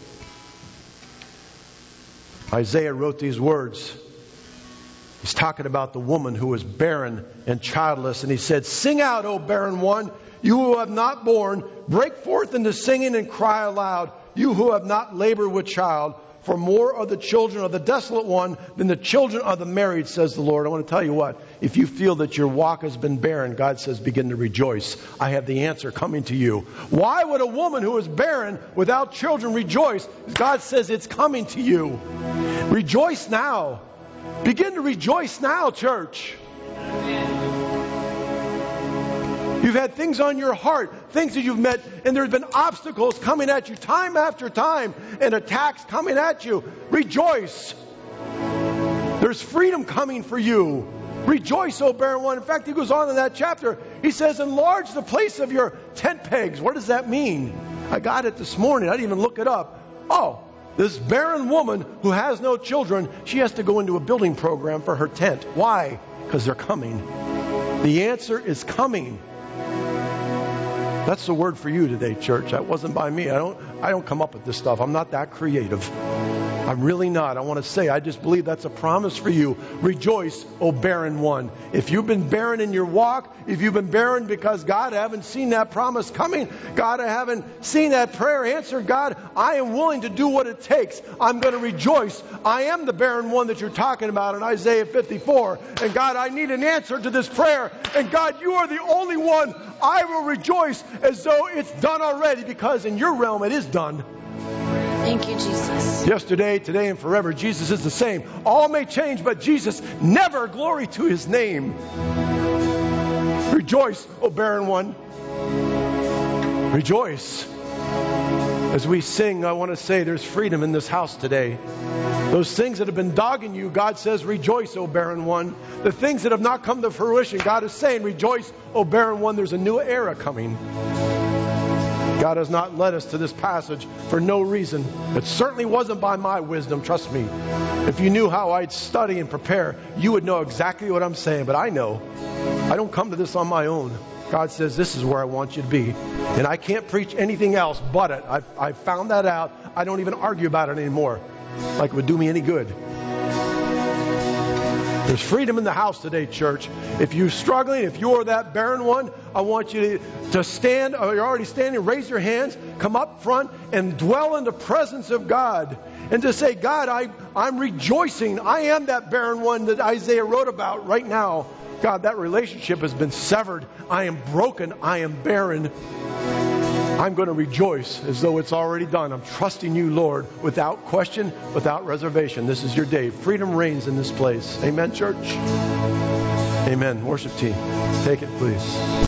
A: Isaiah wrote these words. He's talking about the woman who was barren and childless. And he said, sing out, O barren one, you who have not borne. Break forth into singing and cry aloud, you who have not labored with child. For more are the children of the desolate one than the children of the married, says the Lord. I want to tell you what. If you feel that your walk has been barren, God says, begin to rejoice. I have the answer coming to you. Why would a woman who is barren without children rejoice? God says it's coming to you. Rejoice now. Begin to rejoice now, church. You've had things on your heart, things that you've met, and there's been obstacles coming at you time after time, and attacks coming at you. Rejoice. There's freedom coming for you. Rejoice, O barren one. In fact, he goes on in that chapter. He says, enlarge the place of your tent pegs. What does that mean? I got it this morning. I didn't even look it up. Oh, this barren woman who has no children, she has to go into a building program for her tent. Why? Because they're coming. The answer is coming. That's the word for you today, church. That wasn't by me. I don't, I don't come up with this stuff. I'm not that creative. I'm really not. I want to say, I just believe that's a promise for you. Rejoice, O barren one. If you've been barren in your walk, if you've been barren because, God, I haven't seen that promise coming, God, I haven't seen that prayer answered, God, I am willing to do what it takes. I'm going to rejoice. I am the barren one that you're talking about in Isaiah fifty-four. And God, I need an answer to this prayer. And God, you are the only one. I will rejoice as though it's done already, because in your realm it is done.
B: Thank you, Jesus.
A: Yesterday, today, and forever, Jesus is the same. All may change, but Jesus never. Glory to His name. Rejoice, O barren one. Rejoice. As we sing, I want to say there's freedom in this house today. Those things that have been dogging you, God says, rejoice, O barren one. The things that have not come to fruition, God is saying, rejoice, O barren one. There's a new era coming. God has not led us to this passage for no reason. It certainly wasn't by my wisdom, trust me. If you knew how I'd study and prepare, you would know exactly what I'm saying. But I know. I don't come to this on my own. God says, this is where I want you to be. And I can't preach anything else but it. I've, I've found that out. I don't even argue about it anymore, like it would do me any good. There's freedom in the house today, church. If you're struggling, if you're that barren one, I want you to, to stand, or you're already standing, raise your hands, come up front and dwell in the presence of God. And to say, God, I, I'm rejoicing. I am that barren one that Isaiah wrote about right now. God, that relationship has been severed. I am broken. I am barren. I'm going to rejoice as though it's already done. I'm trusting you, Lord, without question, without reservation. This is your day. Freedom reigns in this place. Amen, church? Amen. Worship team, take it, please.